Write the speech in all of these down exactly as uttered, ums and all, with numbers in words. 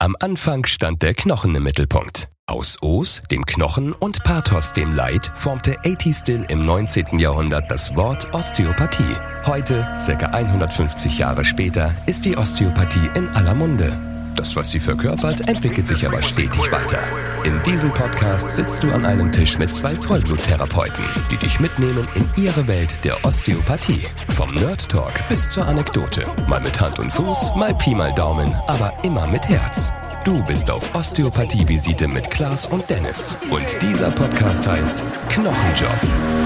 Am Anfang stand der Knochen im Mittelpunkt. Aus Os, dem Knochen, und Pathos, dem Leid, formte A T Still im neunzehnten Jahrhundert das Wort Osteopathie. Heute, ca. hundertfünfzig Jahre später, ist die Osteopathie in aller Munde. Das, was sie verkörpert, entwickelt sich aber stetig weiter. In diesem Podcast sitzt du an einem Tisch mit zwei Vollbluttherapeuten, die dich mitnehmen in ihre Welt der Osteopathie. Vom Nerd Talk bis zur Anekdote. Mal mit Hand und Fuß, mal Pi mal Daumen, aber immer mit Herz. Du bist auf Osteopathie-Visite mit Klaas und Dennis. Und dieser Podcast heißt Knochenjob.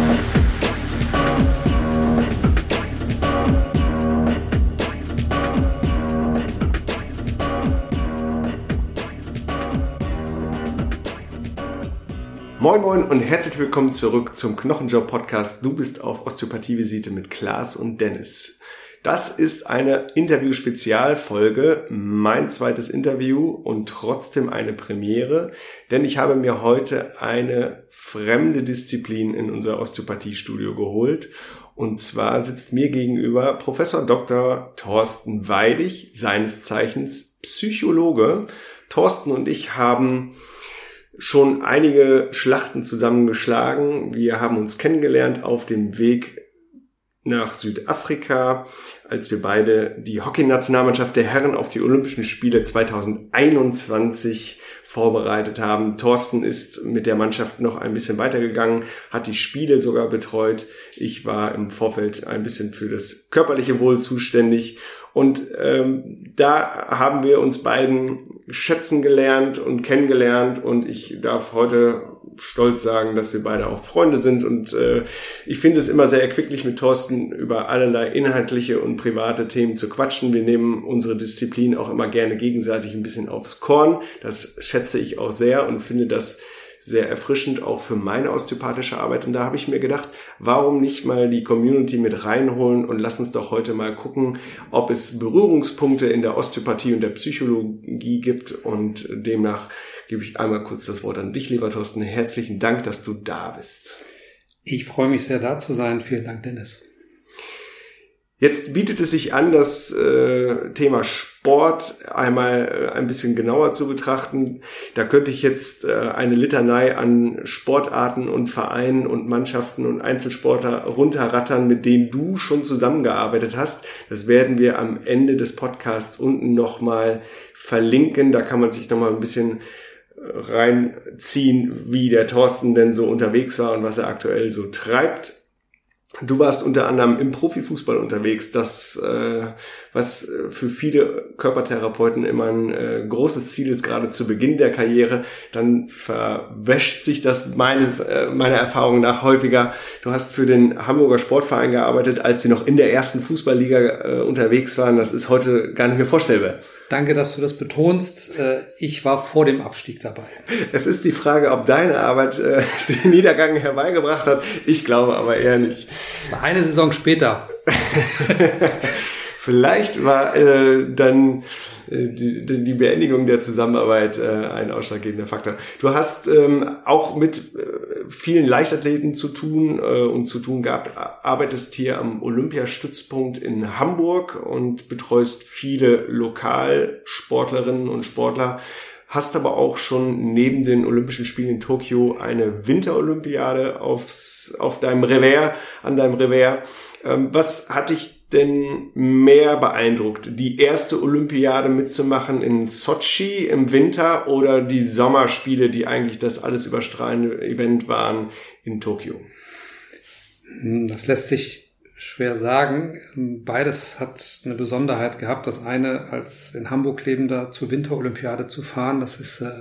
Moin Moin und herzlich willkommen zurück zum Knochenjob-Podcast. Du bist auf Osteopathie-Visite mit Klaas und Dennis. Das ist eine Interview-Spezialfolge, mein zweites Interview und trotzdem eine Premiere, denn ich habe mir heute eine fremde Disziplin in unser Osteopathie-Studio geholt. Und zwar sitzt mir gegenüber Professor Doktor Thorsten Weidig, seines Zeichens Psychologe. Thorsten und ich haben schon einige Schlachten zusammengeschlagen. Wir haben uns kennengelernt auf dem Weg nach Südafrika, als wir beide die Hockey-Nationalmannschaft der Herren auf die Olympischen Spiele zweitausendeinundzwanzig vorbereitet haben. Thorsten ist mit der Mannschaft noch ein bisschen weitergegangen, hat die Spiele sogar betreut. Ich war im Vorfeld ein bisschen für das körperliche Wohl zuständig. Und ähm, da haben wir uns beiden schätzen gelernt und kennengelernt. Und ich darf heute stolz sagen, dass wir beide auch Freunde sind. Und äh, ich finde es immer sehr erquicklich, mit Thorsten über allerlei inhaltliche und private Themen zu quatschen. Wir nehmen unsere Disziplin auch immer gerne gegenseitig ein bisschen aufs Korn. Das schätze ich auch sehr und finde das sehr erfrischend auch für meine osteopathische Arbeit. Und da habe ich mir gedacht, warum nicht mal die Community mit reinholen und lass uns doch heute mal gucken, ob es Berührungspunkte in der Osteopathie und der Psychologie gibt. Und demnach gebe ich einmal kurz das Wort an dich, lieber Thorsten. Herzlichen Dank, dass du da bist. Ich freue mich sehr, da zu sein. Vielen Dank, Dennis. Jetzt bietet es sich an, das äh, Thema Sport einmal äh, ein bisschen genauer zu betrachten. Da könnte ich jetzt äh, eine Litanei an Sportarten und Vereinen und Mannschaften und Einzelsportler runterrattern, mit denen du schon zusammengearbeitet hast. Das werden wir am Ende des Podcasts unten nochmal verlinken. Da kann man sich nochmal ein bisschen reinziehen, wie der Thorsten denn so unterwegs war und was er aktuell so treibt. Du warst unter anderem im Profifußball unterwegs, das äh, was für viele Körpertherapeuten immer ein äh, großes Ziel ist, gerade zu Beginn der Karriere. Dann verwäscht sich das meines äh, meiner Erfahrung nach häufiger. Du hast für den Hamburger Sportverein gearbeitet, als sie noch in der ersten Fußballliga äh, unterwegs waren. Das ist heute gar nicht mehr vorstellbar. Danke, dass du das betonst. Äh, ich war vor dem Abstieg dabei. Es ist die Frage, ob deine Arbeit äh, den Niedergang herbeigebracht hat. Ich glaube aber eher nicht. Es war eine Saison später. Vielleicht war äh, dann äh, die, die Beendigung der Zusammenarbeit äh, ein ausschlaggebender Faktor. Du hast ähm, auch mit äh, vielen Leichtathleten zu tun äh, und zu tun gehabt, arbeitest hier am Olympiastützpunkt in Hamburg und betreust viele Lokalsportlerinnen und Sportler. Hast aber auch schon neben den Olympischen Spielen in Tokio eine Winterolympiade aufs, auf deinem Revers, an deinem Revers. Ähm, was hat dich denn mehr beeindruckt? Die erste Olympiade mitzumachen in Sochi im Winter oder die Sommerspiele, die eigentlich das alles überstrahlende Event waren, in Tokio? Das lässt sich schwer sagen. Beides hat eine Besonderheit gehabt. Das eine, als in Hamburg lebender zur Winterolympiade zu fahren, das ist äh,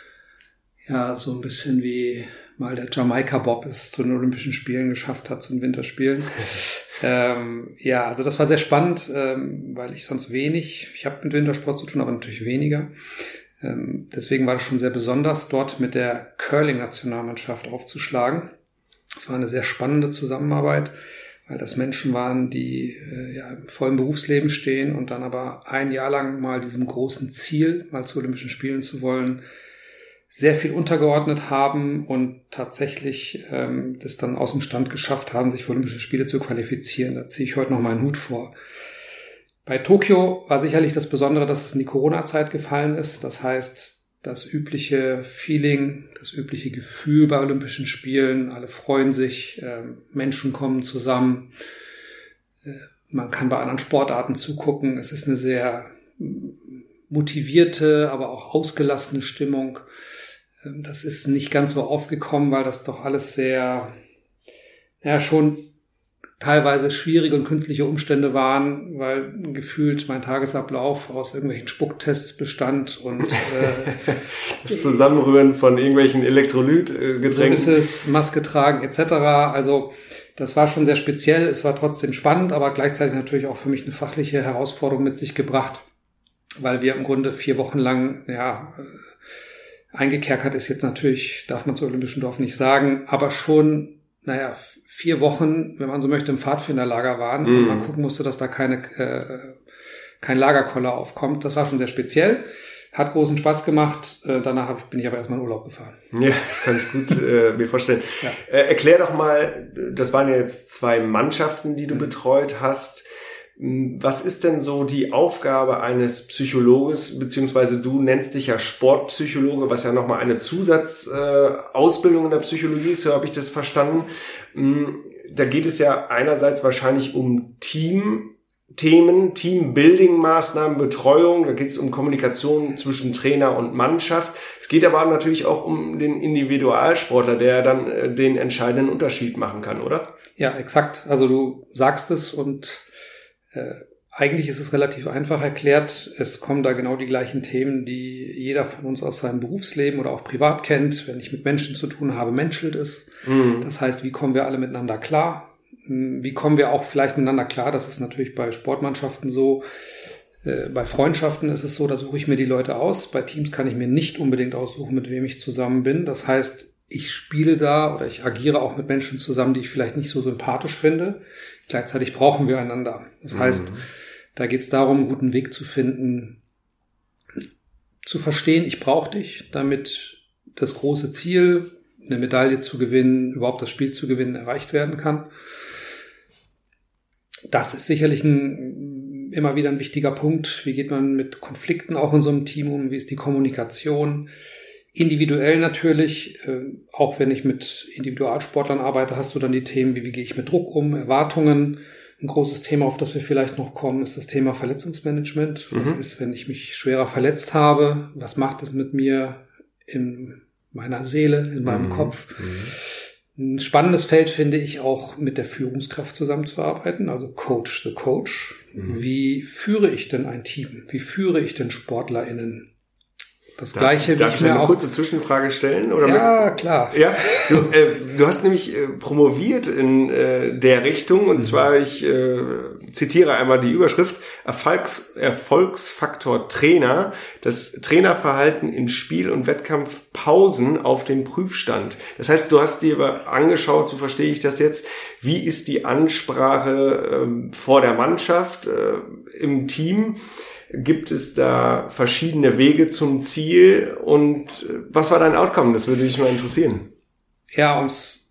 ja so ein bisschen wie mal der Jamaika-Bob es zu den Olympischen Spielen geschafft hat, zu den Winterspielen. ähm, ja, also das war sehr spannend, ähm, weil ich sonst wenig, ich habe mit Wintersport zu tun, aber natürlich weniger. Ähm, deswegen war das schon sehr besonders, dort mit der Curling-Nationalmannschaft aufzuschlagen. Es war eine sehr spannende Zusammenarbeit, weil das Menschen waren, die äh, ja im vollen Berufsleben stehen und dann aber ein Jahr lang mal diesem großen Ziel, mal zu Olympischen Spielen zu wollen, sehr viel untergeordnet haben und tatsächlich ähm, das dann aus dem Stand geschafft haben, sich für Olympische Spiele zu qualifizieren. Da ziehe ich heute noch meinen Hut vor. Bei Tokio war sicherlich das Besondere, dass es in die Corona-Zeit gefallen ist. Das heißt, das übliche Feeling, das übliche Gefühl bei Olympischen Spielen, alle freuen sich, äh, Menschen kommen zusammen, äh, man kann bei anderen Sportarten zugucken. Es ist eine sehr motivierte, aber auch ausgelassene Stimmung. Das ist nicht ganz so aufgekommen, weil das doch alles sehr, ja, schon teilweise schwierige und künstliche Umstände waren, weil gefühlt mein Tagesablauf aus irgendwelchen Spucktests bestand und äh, das Zusammenrühren von irgendwelchen Elektrolytgetränken. So ist es, Maske tragen et cetera. Also das war schon sehr speziell. Es war trotzdem spannend, aber gleichzeitig natürlich auch für mich eine fachliche Herausforderung mit sich gebracht, weil wir im Grunde vier Wochen lang, ja, eingekerkert ist jetzt natürlich, darf man zu Olympischen Dorf nicht sagen, aber schon, naja, vier Wochen, wenn man so möchte, im Pfadfinderlager waren mm. und man gucken musste, dass da keine äh, kein Lagerkoller aufkommt. Das war schon sehr speziell. Hat großen Spaß gemacht. Äh, danach hab, bin ich aber erstmal in Urlaub gefahren. Ja, das kann ich gut äh, mir vorstellen. Ja. Äh, erklär doch mal, das waren ja jetzt zwei Mannschaften, die du mhm. betreut hast. Was ist denn so die Aufgabe eines Psychologes, beziehungsweise du nennst dich ja Sportpsychologe, was ja nochmal eine Zusatzausbildung äh, in der Psychologie ist, so habe ich das verstanden. Da geht es ja einerseits wahrscheinlich um Teamthemen, Teambuilding-Maßnahmen, Betreuung, da geht es um Kommunikation zwischen Trainer und Mannschaft. Es geht aber natürlich auch um den Individualsportler, der dann äh, den entscheidenden Unterschied machen kann, oder? Ja, exakt. Also du sagst es und Äh, eigentlich ist es relativ einfach erklärt. Es kommen da genau die gleichen Themen, die jeder von uns aus seinem Berufsleben oder auch privat kennt. Wenn ich mit Menschen zu tun habe, menschelt es. Mhm. Das heißt, wie kommen wir alle miteinander klar? Wie kommen wir auch vielleicht miteinander klar? Das ist natürlich bei Sportmannschaften so. Äh, bei Freundschaften ist es so, da suche ich mir die Leute aus. Bei Teams kann ich mir nicht unbedingt aussuchen, mit wem ich zusammen bin. Das heißt, ich spiele da oder ich agiere auch mit Menschen zusammen, die ich vielleicht nicht so sympathisch finde. Gleichzeitig brauchen wir einander. Das heißt, mhm. da geht es darum, einen guten Weg zu finden, zu verstehen, ich brauche dich, damit das große Ziel, eine Medaille zu gewinnen, überhaupt das Spiel zu gewinnen, erreicht werden kann. Das ist sicherlich ein, immer wieder ein wichtiger Punkt. Wie geht man mit Konflikten auch in so einem Team um? Wie ist die Kommunikation? Individuell natürlich, äh, auch wenn ich mit Individualsportlern arbeite, hast du dann die Themen, wie, wie gehe ich mit Druck um, Erwartungen. Ein großes Thema, auf das wir vielleicht noch kommen, ist das Thema Verletzungsmanagement. Mhm. Was ist, wenn ich mich schwerer verletzt habe? Was macht es mit mir in meiner Seele, in meinem mhm. Kopf? Mhm. Ein spannendes Feld finde ich auch, mit der Führungskraft zusammenzuarbeiten, also Coach the Coach. Mhm. Wie führe ich denn ein Team? Wie führe ich denn SportlerInnen? Das Gleiche, Darf wie ich mir eine auch kurze Zwischenfrage stellen? Oder ja, mit? Klar. Ja, du, äh, du hast nämlich äh, promoviert in äh, der Richtung, und mhm. zwar, ich äh, zitiere einmal die Überschrift, Erfolgs, Erfolgsfaktor Trainer, das Trainerverhalten in Spiel- und Wettkampfpausen auf den Prüfstand. Das heißt, du hast dir angeschaut, so verstehe ich das jetzt, wie ist die Ansprache äh, vor der Mannschaft, äh, im Team? Gibt es da verschiedene Wege zum Ziel? Und was war dein Outcome? Das würde mich mal interessieren. Ja, um es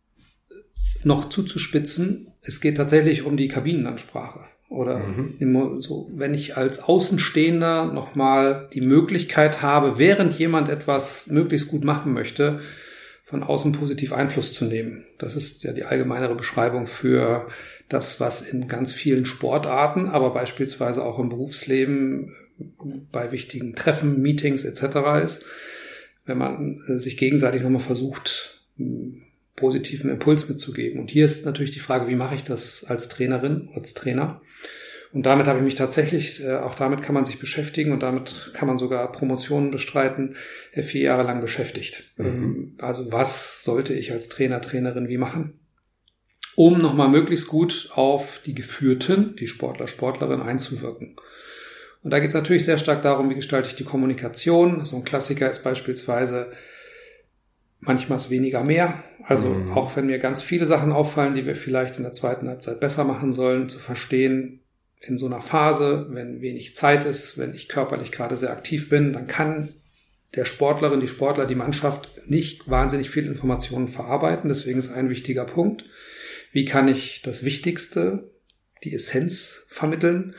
noch zuzuspitzen, es geht tatsächlich um die Kabinenansprache. Oder mhm. so, wenn ich als Außenstehender nochmal die Möglichkeit habe, während jemand etwas möglichst gut machen möchte, von außen positiv Einfluss zu nehmen. Das ist ja die allgemeinere Beschreibung für das, was in ganz vielen Sportarten, aber beispielsweise auch im Berufsleben bei wichtigen Treffen, Meetings et cetera ist, wenn man sich gegenseitig nochmal versucht, einen positiven Impuls mitzugeben. Und hier ist natürlich die Frage, wie mache ich das als Trainerin, als Trainer? Und damit habe ich mich tatsächlich, auch damit kann man sich beschäftigen und damit kann man sogar Promotionen bestreiten, vier Jahre lang beschäftigt. Mhm. Also was sollte ich als Trainer, Trainerin wie machen, um nochmal möglichst gut auf die Geführten, die Sportler, Sportlerinnen einzuwirken. Und da geht es natürlich sehr stark darum, wie gestalte ich die Kommunikation. So ein Klassiker ist beispielsweise, manchmal ist weniger mehr. Also mhm. auch wenn mir ganz viele Sachen auffallen, die wir vielleicht in der zweiten Halbzeit besser machen sollen, zu verstehen, in so einer Phase, wenn wenig Zeit ist, wenn ich körperlich gerade sehr aktiv bin, dann kann der Sportlerin, die Sportler, die Mannschaft nicht wahnsinnig viel Informationen verarbeiten. Deswegen ist ein wichtiger Punkt, wie kann ich das Wichtigste, die Essenz vermitteln?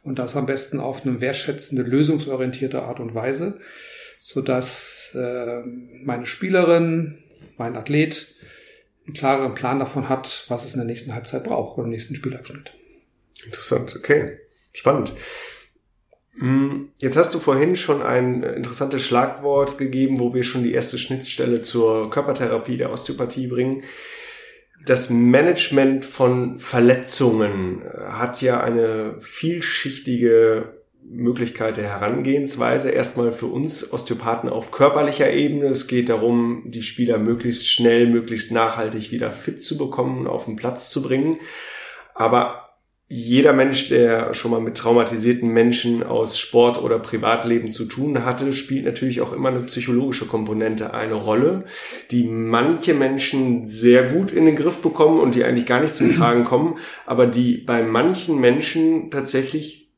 Und das am besten auf eine wertschätzende, lösungsorientierte Art und Weise, sodass äh, meine Spielerin, mein Athlet einen klareren Plan davon hat, was es in der nächsten Halbzeit braucht oder im nächsten Spielabschnitt. Interessant, okay. Spannend. Jetzt hast du vorhin schon ein interessantes Schlagwort gegeben, wo wir schon die erste Schnittstelle zur Körpertherapie der Osteopathie bringen. Das Management von Verletzungen hat ja eine vielschichtige Möglichkeit der Herangehensweise. Erstmal für uns Osteopathen auf körperlicher Ebene. Es geht darum, die Spieler möglichst schnell, möglichst nachhaltig wieder fit zu bekommen und auf den Platz zu bringen. Aber jeder Mensch, der schon mal mit traumatisierten Menschen aus Sport oder Privatleben zu tun hatte, spielt natürlich auch immer eine psychologische Komponente eine Rolle, die manche Menschen sehr gut in den Griff bekommen und die eigentlich gar nicht zum Tragen kommen, aber die bei manchen Menschen tatsächlich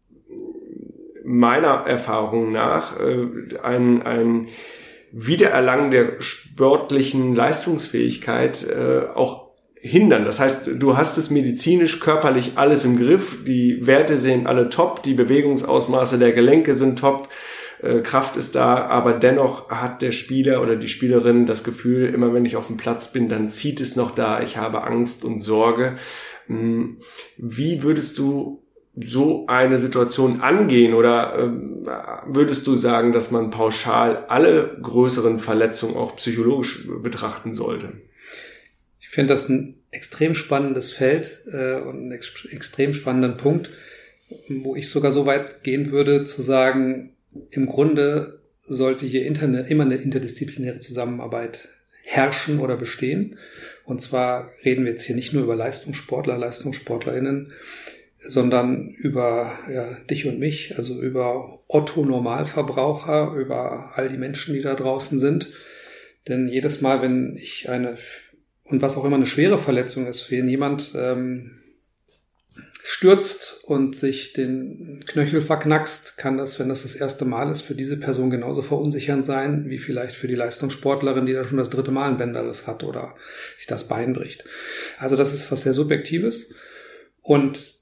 meiner Erfahrung nach ein, ein Wiedererlangen der sportlichen Leistungsfähigkeit auch hindern. Das heißt, du hast es medizinisch, körperlich alles im Griff, die Werte sind alle top, die Bewegungsausmaße der Gelenke sind top, äh, Kraft ist da, aber dennoch hat der Spieler oder die Spielerin das Gefühl, immer wenn ich auf dem Platz bin, dann zieht es noch da, ich habe Angst und Sorge. Wie würdest du so eine Situation angehen oder ähm, würdest du sagen, dass man pauschal alle größeren Verletzungen auch psychologisch betrachten sollte? Ich finde das ein extrem spannendes Feld äh, und einen ex- extrem spannenden Punkt, wo ich sogar so weit gehen würde, zu sagen, im Grunde sollte hier interne, immer eine interdisziplinäre Zusammenarbeit herrschen oder bestehen. Und zwar reden wir jetzt hier nicht nur über Leistungssportler, LeistungssportlerInnen, sondern über ja, dich und mich, also über Otto-Normalverbraucher, über all die Menschen, die da draußen sind. Denn jedes Mal, wenn ich eine und was auch immer eine schwere Verletzung ist, wenn jemand ähm, stürzt und sich den Knöchel verknackst, kann das, wenn das das erste Mal ist, für diese Person genauso verunsichernd sein, wie vielleicht für die Leistungssportlerin, die da schon das dritte Mal einen Bänderriss hat oder sich das Bein bricht. Also das ist was sehr Subjektives. Und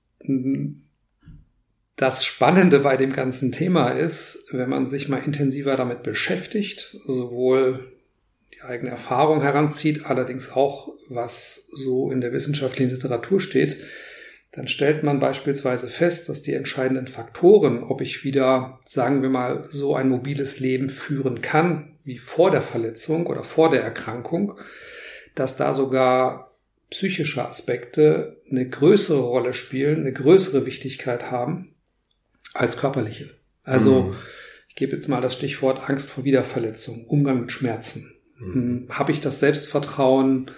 das Spannende bei dem ganzen Thema ist, wenn man sich mal intensiver damit beschäftigt, sowohl die eigene Erfahrung heranzieht, allerdings auch, was so in der wissenschaftlichen Literatur steht, dann stellt man beispielsweise fest, dass die entscheidenden Faktoren, ob ich wieder, sagen wir mal, so ein mobiles Leben führen kann, wie vor der Verletzung oder vor der Erkrankung, dass da sogar psychische Aspekte eine größere Rolle spielen, eine größere Wichtigkeit haben als körperliche. Also mhm. ich gebe jetzt mal das Stichwort Angst vor Wiederverletzung, Umgang mit Schmerzen. Mhm. Habe ich das Selbstvertrauen,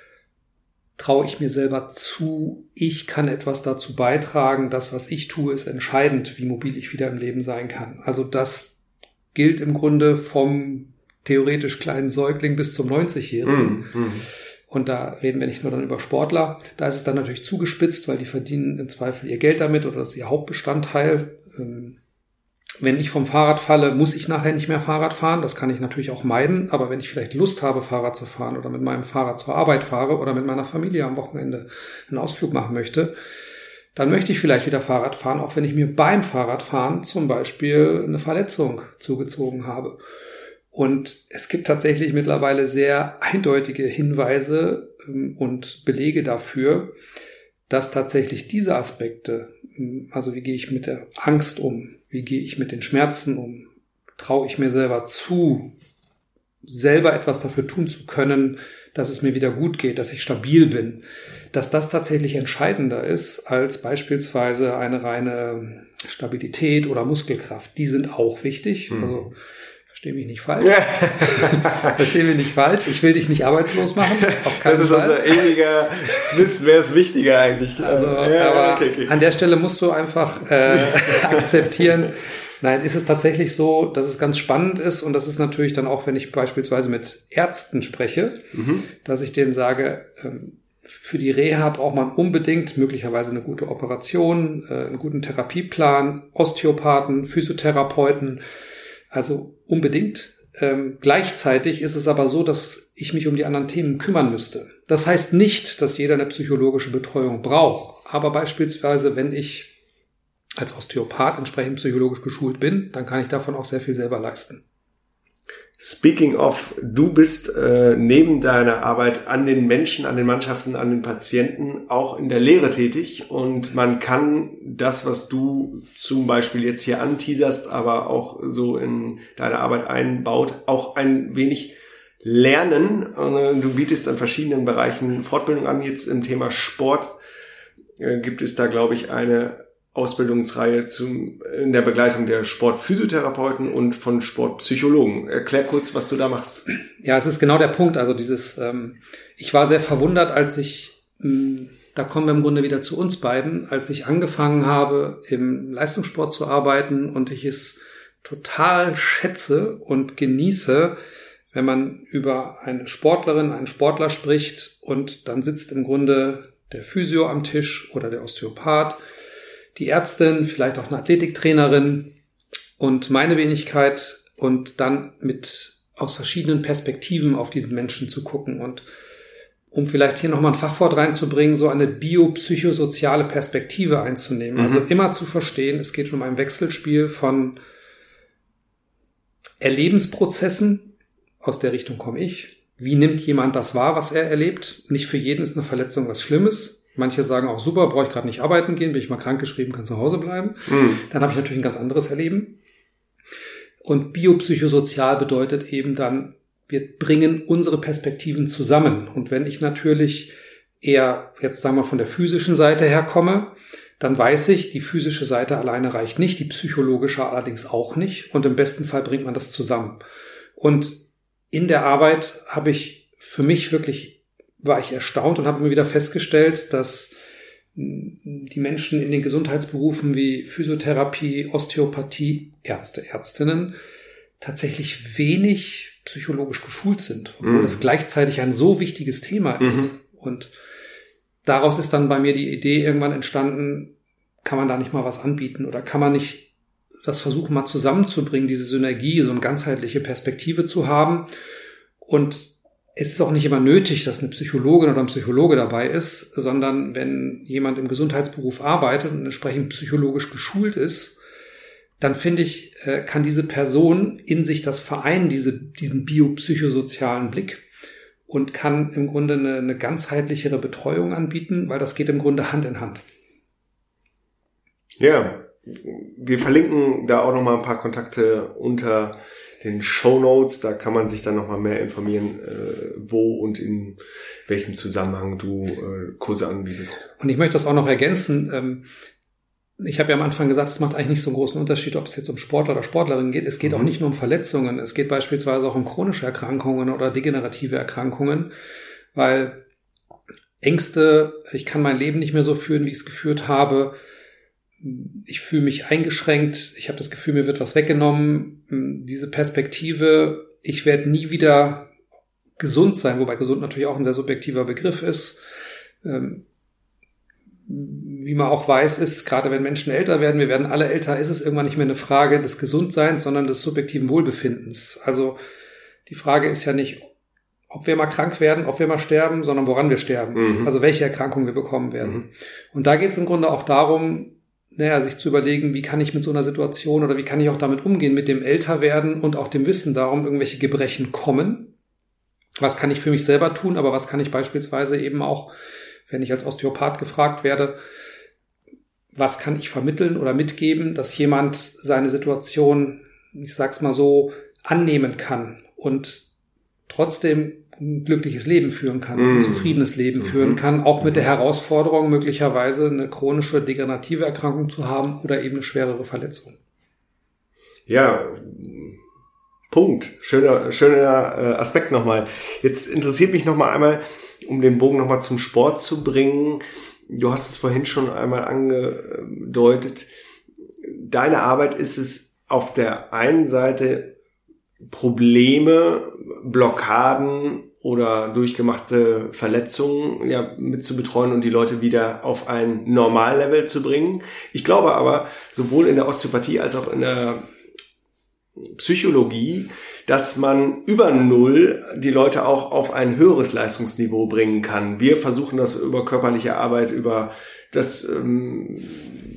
traue ich mir selber zu, ich kann etwas dazu beitragen, das, was ich tue, ist entscheidend, wie mobil ich wieder im Leben sein kann. Also das gilt im Grunde vom theoretisch kleinen Säugling bis zum neunzigjährigen. Mhm. Und da reden wir nicht nur dann über Sportler. Da ist es dann natürlich zugespitzt, weil die verdienen im Zweifel ihr Geld damit oder das ist ihr Hauptbestandteil. Wenn ich vom Fahrrad falle, muss ich nachher nicht mehr Fahrrad fahren. Das kann ich natürlich auch meiden. Aber wenn ich vielleicht Lust habe, Fahrrad zu fahren oder mit meinem Fahrrad zur Arbeit fahre oder mit meiner Familie am Wochenende einen Ausflug machen möchte, dann möchte ich vielleicht wieder Fahrrad fahren, auch wenn ich mir beim Fahrradfahren zum Beispiel eine Verletzung zugezogen habe. Und es gibt tatsächlich mittlerweile sehr eindeutige Hinweise und Belege dafür, dass tatsächlich diese Aspekte, also wie gehe ich mit der Angst um, wie gehe ich mit den Schmerzen um, traue ich mir selber zu, selber etwas dafür tun zu können, dass es mir wieder gut geht, dass ich stabil bin, dass das tatsächlich entscheidender ist als beispielsweise eine reine Stabilität oder Muskelkraft. Die sind auch wichtig, mhm. also Versteh mich nicht falsch. Versteh mich nicht falsch. Ich will dich nicht arbeitslos machen. Auf keinen das ist Fall. Unser ewiger Zwist. Wer ist wichtiger eigentlich? Also, ja, aber okay, okay. An der Stelle musst du einfach äh, akzeptieren. Nein, ist es tatsächlich so, dass es ganz spannend ist und das ist natürlich dann auch, wenn ich beispielsweise mit Ärzten spreche, mhm. dass ich denen sage, ähm, für die Reha braucht man unbedingt möglicherweise eine gute Operation, äh, einen guten Therapieplan, Osteopathen, Physiotherapeuten. Also unbedingt. Ähm, gleichzeitig ist es aber so, dass ich mich um die anderen Themen kümmern müsste. Das heißt nicht, dass jeder eine psychologische Betreuung braucht. Aber beispielsweise, wenn ich als Osteopath entsprechend psychologisch geschult bin, dann kann ich davon auch sehr viel selber leisten. Speaking of, du bist äh, neben deiner Arbeit an den Menschen, an den Mannschaften, an den Patienten auch in der Lehre tätig und man kann das, was du zum Beispiel jetzt hier anteaserst, aber auch so in deine Arbeit einbaut, auch ein wenig lernen. Du bietest an verschiedenen Bereichen Fortbildung an. Jetzt im Thema Sport äh, gibt es da, glaube ich, eine Ausbildungsreihe zum, in der Begleitung der Sportphysiotherapeuten und von Sportpsychologen. Erklär kurz, was du da machst. Ja, es ist genau der Punkt. Also dieses, ähm, ich war sehr verwundert, als ich, ähm, da kommen wir im Grunde wieder zu uns beiden, als ich angefangen habe, im Leistungssport zu arbeiten und ich es total schätze und genieße, wenn man über eine Sportlerin, einen Sportler spricht und dann sitzt im Grunde der Physio am Tisch oder der Osteopath, die Ärztin, vielleicht auch eine Athletiktrainerin und meine Wenigkeit und dann mit aus verschiedenen Perspektiven auf diesen Menschen zu gucken und um vielleicht hier nochmal ein Fachwort reinzubringen, so eine biopsychosoziale Perspektive einzunehmen. Mhm. Also immer zu verstehen, es geht um ein Wechselspiel von Erlebensprozessen, aus der Richtung komme ich. Wie nimmt jemand das wahr, was er erlebt? Nicht für jeden ist eine Verletzung was Schlimmes. Manche sagen auch, super, brauche ich gerade nicht arbeiten gehen, bin ich mal krankgeschrieben, kann zu Hause bleiben. Mhm. Dann habe ich natürlich ein ganz anderes Erleben. Und biopsychosozial bedeutet eben dann, wir bringen unsere Perspektiven zusammen. Und wenn ich natürlich eher, jetzt sagen wir, von der physischen Seite her komme, dann weiß ich, die physische Seite alleine reicht nicht, die psychologische allerdings auch nicht. Und im besten Fall bringt man das zusammen. Und in der Arbeit habe ich für mich wirklich war ich erstaunt und habe immer wieder festgestellt, dass die Menschen in den Gesundheitsberufen wie Physiotherapie, Osteopathie, Ärzte, Ärztinnen tatsächlich wenig psychologisch geschult sind, obwohl mm. das gleichzeitig ein so wichtiges Thema ist. Mm-hmm. Und daraus ist dann bei mir die Idee irgendwann entstanden, kann man da nicht mal was anbieten oder kann man nicht das versuchen mal zusammenzubringen, diese Synergie, so eine ganzheitliche Perspektive zu haben. Und es ist auch nicht immer nötig, dass eine Psychologin oder ein Psychologe dabei ist, sondern wenn jemand im Gesundheitsberuf arbeitet und entsprechend psychologisch geschult ist, dann finde ich, kann diese Person in sich das vereinen, diese, diesen biopsychosozialen Blick und kann im Grunde eine, eine ganzheitlichere Betreuung anbieten, weil das geht im Grunde Hand in Hand. Ja, wir verlinken da auch nochmal ein paar Kontakte unter den Shownotes, da kann man sich dann nochmal mehr informieren, äh, wo und in welchem Zusammenhang du äh, Kurse anbietest. Und ich möchte das auch noch ergänzen. Ähm, ich habe ja am Anfang gesagt, es macht eigentlich nicht so einen großen Unterschied, ob es jetzt um Sportler oder Sportlerin geht. Es geht mhm. auch nicht nur um Verletzungen, es geht beispielsweise auch um chronische Erkrankungen oder degenerative Erkrankungen, weil Ängste, ich kann mein Leben nicht mehr so führen, wie ich es geführt habe. Ich fühle mich eingeschränkt, ich habe das Gefühl, mir wird was weggenommen. Diese Perspektive, ich werde nie wieder gesund sein, wobei gesund natürlich auch ein sehr subjektiver Begriff ist. Wie man auch weiß, ist, gerade wenn Menschen älter werden, wir werden alle älter, ist es irgendwann nicht mehr eine Frage des Gesundseins, sondern des subjektiven Wohlbefindens. Also die Frage ist ja nicht, ob wir mal krank werden, ob wir mal sterben, sondern woran wir sterben. Mhm. Also welche Erkrankungen wir bekommen werden. Mhm. Und da geht es im Grunde auch darum, naja, sich zu überlegen, wie kann ich mit so einer Situation oder wie kann ich auch damit umgehen, mit dem Älterwerden und auch dem Wissen darum, irgendwelche Gebrechen kommen. Was kann ich für mich selber tun, aber was kann ich beispielsweise eben auch, wenn ich als Osteopath gefragt werde, was kann ich vermitteln oder mitgeben, dass jemand seine Situation, ich sag's mal so, annehmen kann und trotzdem ein glückliches Leben führen kann, ein mm. zufriedenes Leben mm. führen kann, auch mit der Herausforderung, möglicherweise eine chronische degenerative Erkrankung zu haben oder eben eine schwerere Verletzung. Ja, Punkt. Schöner, schöner Aspekt nochmal. Jetzt interessiert mich nochmal einmal, um den Bogen nochmal zum Sport zu bringen. Du hast es vorhin schon einmal angedeutet. Deine Arbeit ist es auf der einen Seite Probleme, Blockaden oder durchgemachte Verletzungen ja mit zu betreuen und die Leute wieder auf ein Normallevel zu bringen. Ich glaube aber, sowohl in der Osteopathie als auch in der Psychologie, dass man über Null die Leute auch auf ein höheres Leistungsniveau bringen kann. Wir versuchen das über körperliche Arbeit, über das ähm,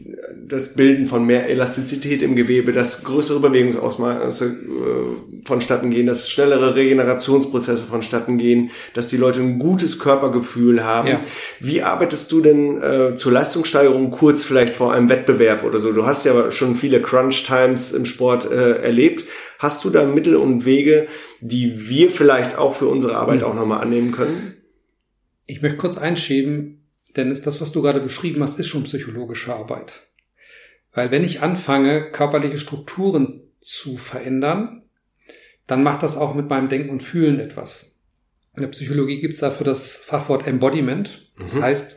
das Bilden von mehr Elastizität im Gewebe, dass größere Bewegungsausmaße äh, vonstatten gehen, dass schnellere Regenerationsprozesse vonstatten gehen, dass die Leute ein gutes Körpergefühl haben. Ja. Wie arbeitest du denn äh, zur Leistungssteigerung kurz vielleicht vor einem Wettbewerb oder so? Du hast ja schon viele Crunch-Times im Sport äh, erlebt. Hast du da Mittel und Wege, die wir vielleicht auch für unsere Arbeit mhm. auch nochmal annehmen können? Ich möchte kurz einschieben, Dennis, das, was du gerade beschrieben hast, ist schon psychologische Arbeit. Weil wenn ich anfange, körperliche Strukturen zu verändern, dann macht das auch mit meinem Denken und Fühlen etwas. In der Psychologie gibt es dafür das Fachwort Embodiment. Das mhm. heißt,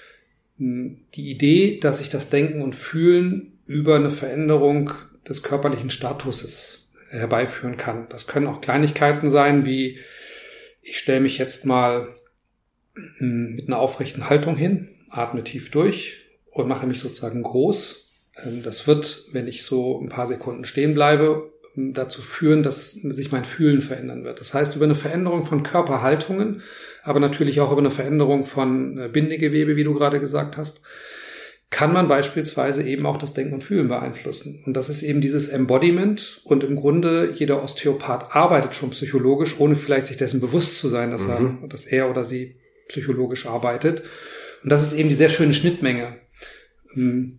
die Idee, dass ich das Denken und Fühlen über eine Veränderung des körperlichen Statuses herbeiführen kann. Das können auch Kleinigkeiten sein, wie ich stelle mich jetzt mal mit einer aufrechten Haltung hin, atme tief durch und mache mich sozusagen groß. Das wird, wenn ich so ein paar Sekunden stehen bleibe, dazu führen, dass sich mein Fühlen verändern wird. Das heißt, über eine Veränderung von Körperhaltungen, aber natürlich auch über eine Veränderung von Bindegewebe, wie du gerade gesagt hast, kann man beispielsweise eben auch das Denken und Fühlen beeinflussen. Und das ist eben dieses Embodiment. Und im Grunde, jeder Osteopath arbeitet schon psychologisch, ohne vielleicht sich dessen bewusst zu sein, dass mhm. er, dass er oder sie psychologisch arbeitet. Und das ist eben die sehr schöne Schnittmenge. Und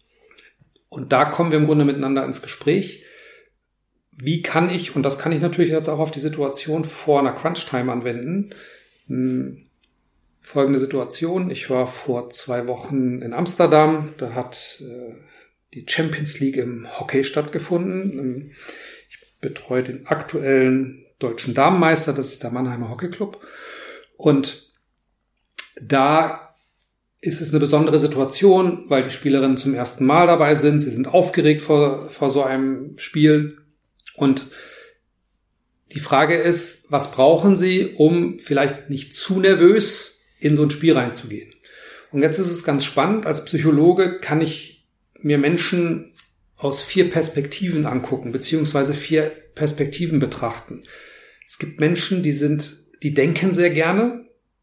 da kommen wir im Grunde miteinander ins Gespräch. Wie kann ich, und das kann ich natürlich jetzt auch auf die Situation vor einer Crunch-Time anwenden, folgende Situation. Ich war vor zwei Wochen in Amsterdam. Da hat äh, die Champions League im Hockey stattgefunden. Ich betreue den aktuellen deutschen Damenmeister. Das ist der Mannheimer Hockey Club. Und da ist es eine besondere Situation, weil die Spielerinnen zum ersten Mal dabei sind. Sie sind aufgeregt vor, vor so einem Spiel. Und die Frage ist, was brauchen sie, um vielleicht nicht zu nervös in so ein Spiel reinzugehen? Und jetzt ist es ganz spannend. Als Psychologe kann ich mir Menschen aus vier Perspektiven angucken, beziehungsweise vier Perspektiven betrachten. Es gibt Menschen, die sind, die denken sehr gerne.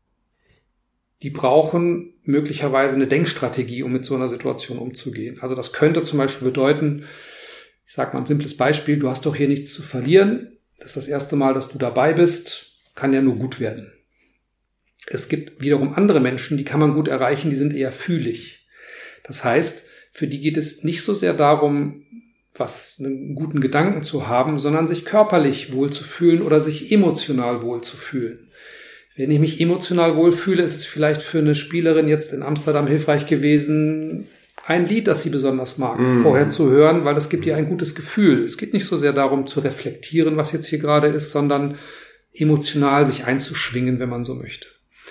Die brauchen möglicherweise eine Denkstrategie, um mit so einer Situation umzugehen. Also das könnte zum Beispiel bedeuten, ich sage mal ein simples Beispiel, du hast doch hier nichts zu verlieren. Das ist das erste Mal, dass du dabei bist, kann ja nur gut werden. Es gibt wiederum andere Menschen, die kann man gut erreichen, die sind eher fühlig. Das heißt, für die geht es nicht so sehr darum, was einen guten Gedanken zu haben, sondern sich körperlich wohlzufühlen oder sich emotional wohlzufühlen. Wenn ich mich emotional wohlfühle, ist es vielleicht für eine Spielerin jetzt in Amsterdam hilfreich gewesen, ein Lied, das sie besonders mag, mm. vorher zu hören, weil das gibt ihr ein gutes Gefühl. Es geht nicht so sehr darum zu reflektieren, was jetzt hier gerade ist, sondern emotional sich einzuschwingen, wenn man so möchte.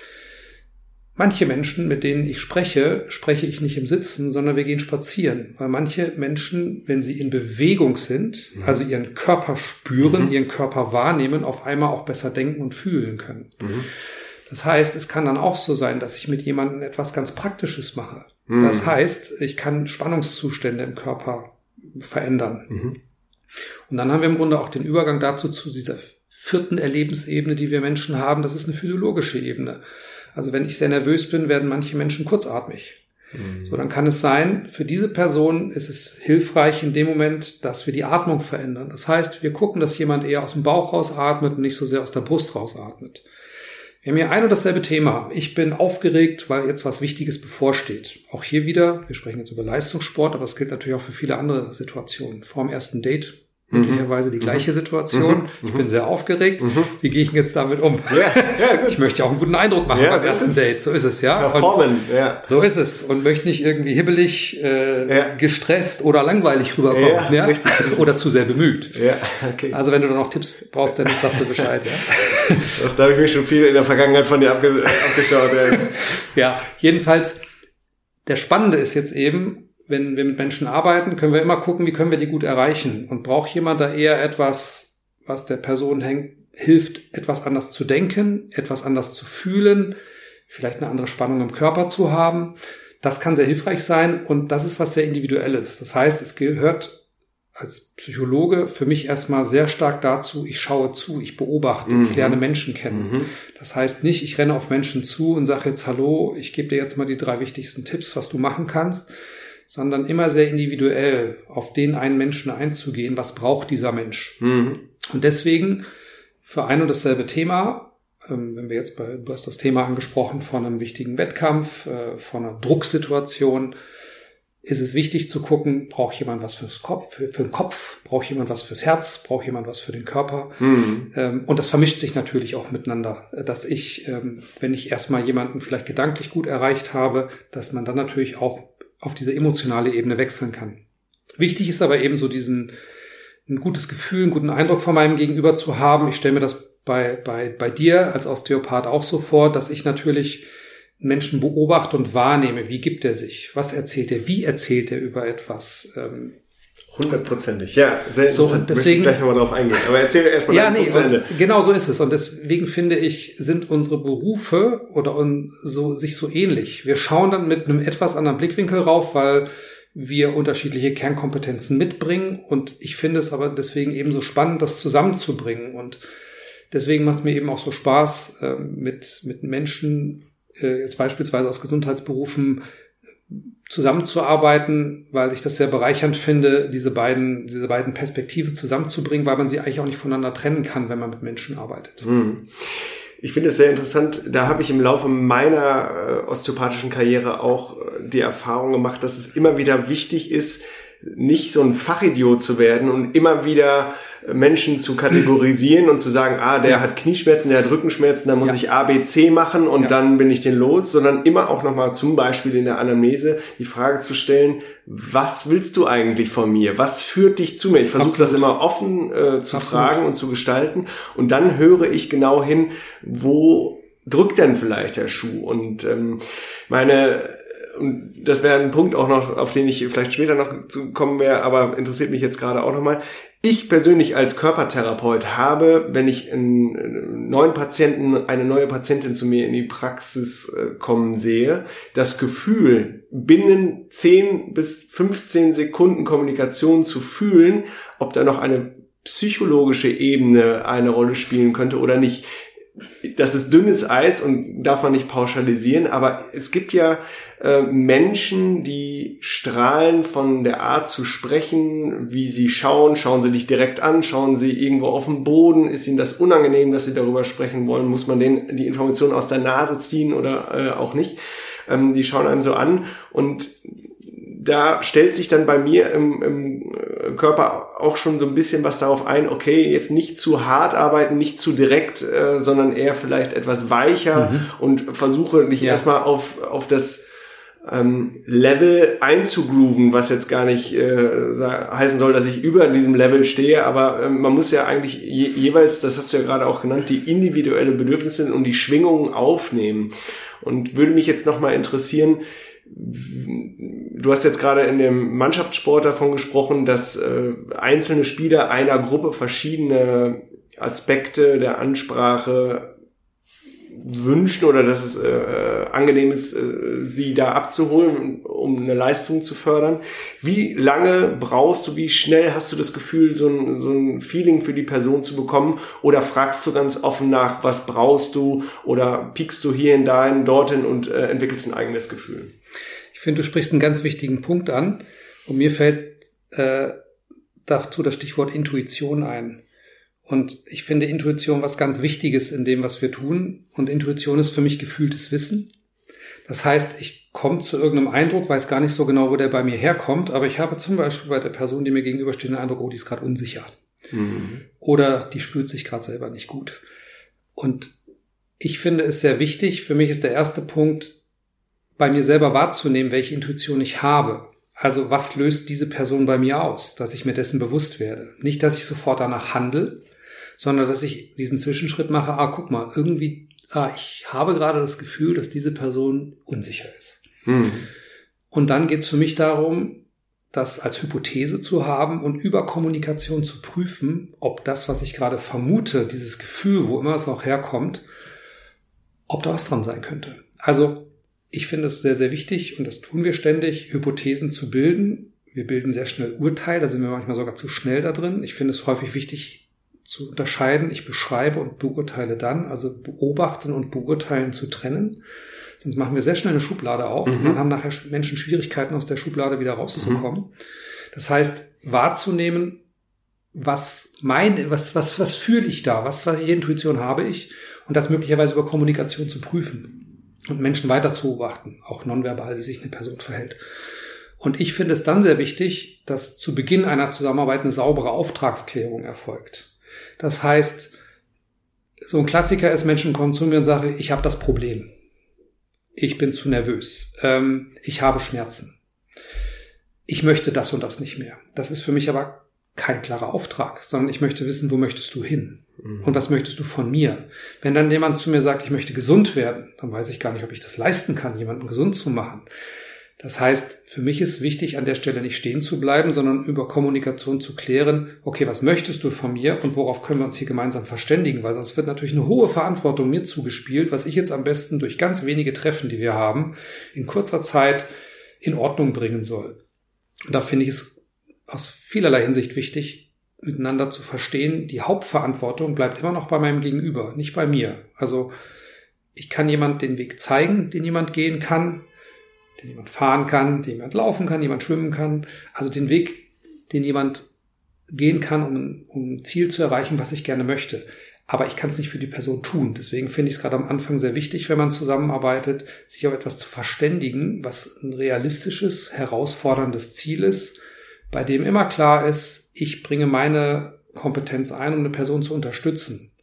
Manche Menschen, mit denen ich spreche, spreche ich nicht im Sitzen, sondern wir gehen spazieren. Weil manche Menschen, wenn sie in Bewegung sind, mhm. also ihren Körper spüren, mhm. ihren Körper wahrnehmen, auf einmal auch besser denken und fühlen können. Mhm. Das heißt, es kann dann auch so sein, dass ich mit jemandem etwas ganz Praktisches mache. Mhm. Das heißt, ich kann Spannungszustände im Körper verändern. Mhm. Und dann haben wir im Grunde auch den Übergang dazu, zu dieser vierten Erlebensebene, die wir Menschen haben. Das ist eine physiologische Ebene. Also wenn ich sehr nervös bin, werden manche Menschen kurzatmig. Mhm. So, dann kann es sein, für diese Person ist es hilfreich in dem Moment, dass wir die Atmung verändern. Das heißt, wir gucken, dass jemand eher aus dem Bauch raus atmet und nicht so sehr aus der Brust raus atmet. Wir haben hier ein und dasselbe Thema. Ich bin aufgeregt, weil jetzt was Wichtiges bevorsteht. Auch hier wieder, wir sprechen jetzt über Leistungssport, aber es gilt natürlich auch für viele andere Situationen. Vor dem ersten Date möglicherweise die gleiche Situation. Mhm. Ich bin sehr aufgeregt. Mhm. Wie gehe ich denn jetzt damit um? Ja, ja, gut. Ich möchte auch einen guten Eindruck machen ja, beim ersten Date. So ist es, ja. Performen, ja. So ist es. Und möchte nicht irgendwie hibbelig, äh, ja. gestresst oder langweilig rüberkommen. Ja, ja? Richtig. Oder zu sehr bemüht. Ja, okay. Also wenn du da noch Tipps brauchst, dann sagst du Bescheid. Ja. Das, da habe ich mich schon viel in der Vergangenheit von dir abge- abgeschaut. Ja. Ja, jedenfalls, der Spannende ist jetzt eben, wenn wir mit Menschen arbeiten, können wir immer gucken, wie können wir die gut erreichen. Und braucht jemand da eher etwas, was der Person hängt, hilft, etwas anders zu denken, etwas anders zu fühlen, vielleicht eine andere Spannung im Körper zu haben. Das kann sehr hilfreich sein und das ist was sehr Individuelles. Das heißt, es gehört als Psychologe für mich erstmal sehr stark dazu, ich schaue zu, ich beobachte, mhm. ich lerne Menschen kennen. Mhm. Das heißt nicht, ich renne auf Menschen zu und sage jetzt, hallo, ich gebe dir jetzt mal die drei wichtigsten Tipps, was du machen kannst, sondern immer sehr individuell auf den einen Menschen einzugehen, was braucht dieser Mensch. Mhm. Und deswegen für ein und dasselbe Thema, ähm, wenn wir jetzt bei, du hast das Thema angesprochen von einem wichtigen Wettkampf, äh, von einer Drucksituation, ist es wichtig zu gucken, braucht jemand was fürs Kopf, für, für den Kopf, braucht jemand was fürs Herz, braucht jemand was für den Körper. Mhm. Ähm, und das vermischt sich natürlich auch miteinander, dass ich, ähm, wenn ich erstmal jemanden vielleicht gedanklich gut erreicht habe, dass man dann natürlich auch auf diese emotionale Ebene wechseln kann. Wichtig ist aber eben so diesen, ein gutes Gefühl, einen guten Eindruck von meinem Gegenüber zu haben. Ich stelle mir das bei, bei, bei dir als Osteopath auch so vor, dass ich natürlich Menschen beobachte und wahrnehme, wie gibt er sich, was erzählt er, wie erzählt er über etwas. Hundertprozentig, ja, sehr interessant. So, deswegen, möchte ich gleich nochmal drauf eingehen. Aber erzähl erstmal ja, nee, zu Ende. Genau so ist es. Und deswegen finde ich, sind unsere Berufe oder so sich so ähnlich. Wir schauen dann mit einem etwas anderen Blickwinkel rauf, weil wir unterschiedliche Kernkompetenzen mitbringen. Und ich finde es aber deswegen eben so spannend, das zusammenzubringen. Und deswegen macht es mir eben auch so Spaß, mit mit Menschen jetzt beispielsweise aus Gesundheitsberufen zusammenzuarbeiten, weil ich das sehr bereichernd finde, diese beiden, diese beiden Perspektiven zusammenzubringen, weil man sie eigentlich auch nicht voneinander trennen kann, wenn man mit Menschen arbeitet. Ich finde es sehr interessant. Da habe ich im Laufe meiner osteopathischen Karriere auch die Erfahrung gemacht, dass es immer wieder wichtig ist, nicht so ein Fachidiot zu werden und immer wieder Menschen zu kategorisieren und zu sagen, ah, der ja. hat Knieschmerzen, der hat Rückenschmerzen, da muss ja. ich A, B, C machen und ja. dann bin ich den los, sondern immer auch nochmal zum Beispiel in der Anamnese die Frage zu stellen, was willst du eigentlich von mir? Was führt dich zu mir? Ich versuche das immer offen äh, zu Absolut. fragen und zu gestalten und dann höre ich genau hin, wo drückt denn vielleicht der Schuh? Und ähm, meine Und das wäre ein Punkt auch noch, auf den ich vielleicht später noch zu kommen wäre, aber interessiert mich jetzt gerade auch nochmal. Ich persönlich als Körpertherapeut habe, wenn ich einen neuen Patienten, eine neue Patientin zu mir in die Praxis kommen sehe, das Gefühl, binnen zehn bis fünfzehn Sekunden Kommunikation zu fühlen, ob da noch eine psychologische Ebene eine Rolle spielen könnte oder nicht. Das ist dünnes Eis und darf man nicht pauschalisieren, aber es gibt ja äh, Menschen, die strahlen von der Art zu sprechen, wie sie schauen. Schauen sie dich direkt an, schauen sie irgendwo auf den Boden, ist ihnen das unangenehm, dass sie darüber sprechen wollen, muss man denen die Informationen aus der Nase ziehen oder äh, auch nicht. Ähm, die schauen einen so an und da stellt sich dann bei mir im, im Körper auch schon so ein bisschen was darauf ein, okay, jetzt nicht zu hart arbeiten, nicht zu direkt, äh, sondern eher vielleicht etwas weicher mhm. und versuche dich ja. erstmal auf, auf das ähm, Level einzugrooven, was jetzt gar nicht äh, heißen soll, dass ich über diesem Level stehe, aber äh, man muss ja eigentlich je, jeweils, das hast du ja gerade auch genannt, die individuelle Bedürfnisse und die Schwingungen aufnehmen. Und würde mich jetzt nochmal interessieren, du hast jetzt gerade in dem Mannschaftssport davon gesprochen, dass äh, einzelne Spieler einer Gruppe verschiedene Aspekte der Ansprache wünschen oder dass es äh, angenehm ist, äh, sie da abzuholen, um eine Leistung zu fördern. Wie lange brauchst du, wie schnell hast du das Gefühl, so ein, so ein Feeling für die Person zu bekommen? Oder fragst du ganz offen nach, was brauchst du? Oder piekst du hierhin, dahin, dorthin und äh, entwickelst ein eigenes Gefühl? Ich finde, du sprichst einen ganz wichtigen Punkt an und mir fällt äh, dazu das Stichwort Intuition ein. Und ich finde Intuition was ganz Wichtiges in dem, was wir tun. Und Intuition ist für mich gefühltes Wissen. Das heißt, ich komme zu irgendeinem Eindruck, weiß gar nicht so genau, wo der bei mir herkommt, aber ich habe zum Beispiel bei der Person, die mir gegenübersteht, den Eindruck, oh, die ist gerade unsicher. Mhm. Oder die spürt sich gerade selber nicht gut. Und ich finde es sehr wichtig, für mich ist der erste Punkt, bei mir selber wahrzunehmen, welche Intuition ich habe. Also was löst diese Person bei mir aus, dass ich mir dessen bewusst werde. Nicht, dass ich sofort danach handle, sondern dass ich diesen Zwischenschritt mache, ah, guck mal, irgendwie, ah, ich habe gerade das Gefühl, dass diese Person unsicher ist. Mhm. Und dann geht es für mich darum, das als Hypothese zu haben und über Kommunikation zu prüfen, ob das, was ich gerade vermute, dieses Gefühl, wo immer es auch herkommt, ob da was dran sein könnte. Also ich finde es sehr, sehr wichtig, und das tun wir ständig, Hypothesen zu bilden. Wir bilden sehr schnell Urteile, da sind wir manchmal sogar zu schnell da drin. Ich finde es häufig wichtig, zu unterscheiden. Ich beschreibe und beurteile dann, also beobachten und beurteilen zu trennen. Sonst machen wir sehr schnell eine Schublade auf mhm. und dann haben nachher Menschen Schwierigkeiten, aus der Schublade wieder rauszukommen. Mhm. Das heißt, wahrzunehmen, was meine, was, was, was fühle ich da? Was, welche Intuition habe ich? Und das möglicherweise über Kommunikation zu prüfen und Menschen weiter zu beobachten, auch nonverbal, wie sich eine Person verhält. Und ich finde es dann sehr wichtig, dass zu Beginn einer Zusammenarbeit eine saubere Auftragsklärung erfolgt. Das heißt, so ein Klassiker ist, Menschen kommen zu mir und sagen, ich habe das Problem. Ich bin zu nervös. Ähm, ich habe Schmerzen. Ich möchte das und das nicht mehr. Das ist für mich aber kein klarer Auftrag, sondern ich möchte wissen, wo möchtest du hin? Mhm. Und was möchtest du von mir? Wenn dann jemand zu mir sagt, ich möchte gesund werden, dann weiß ich gar nicht, ob ich das leisten kann, jemanden gesund zu machen. Das heißt, für mich ist wichtig, an der Stelle nicht stehen zu bleiben, sondern über Kommunikation zu klären, okay, was möchtest du von mir und worauf können wir uns hier gemeinsam verständigen? Weil sonst wird natürlich eine hohe Verantwortung mir zugespielt, was ich jetzt am besten durch ganz wenige Treffen, die wir haben, in kurzer Zeit in Ordnung bringen soll. Und da finde ich es aus vielerlei Hinsicht wichtig, miteinander zu verstehen, die Hauptverantwortung bleibt immer noch bei meinem Gegenüber, nicht bei mir. Also ich kann jemand den Weg zeigen, den jemand gehen kann, den jemand fahren kann, den jemand laufen kann, jemand schwimmen kann. Also den Weg, den jemand gehen kann, um, um ein Ziel zu erreichen, was ich gerne möchte. Aber ich kann es nicht für die Person tun. Deswegen finde ich es gerade am Anfang sehr wichtig, wenn man zusammenarbeitet, sich auf etwas zu verständigen, was ein realistisches, herausforderndes Ziel ist, bei dem immer klar ist, ich bringe meine Kompetenz ein, um eine Person zu unterstützen.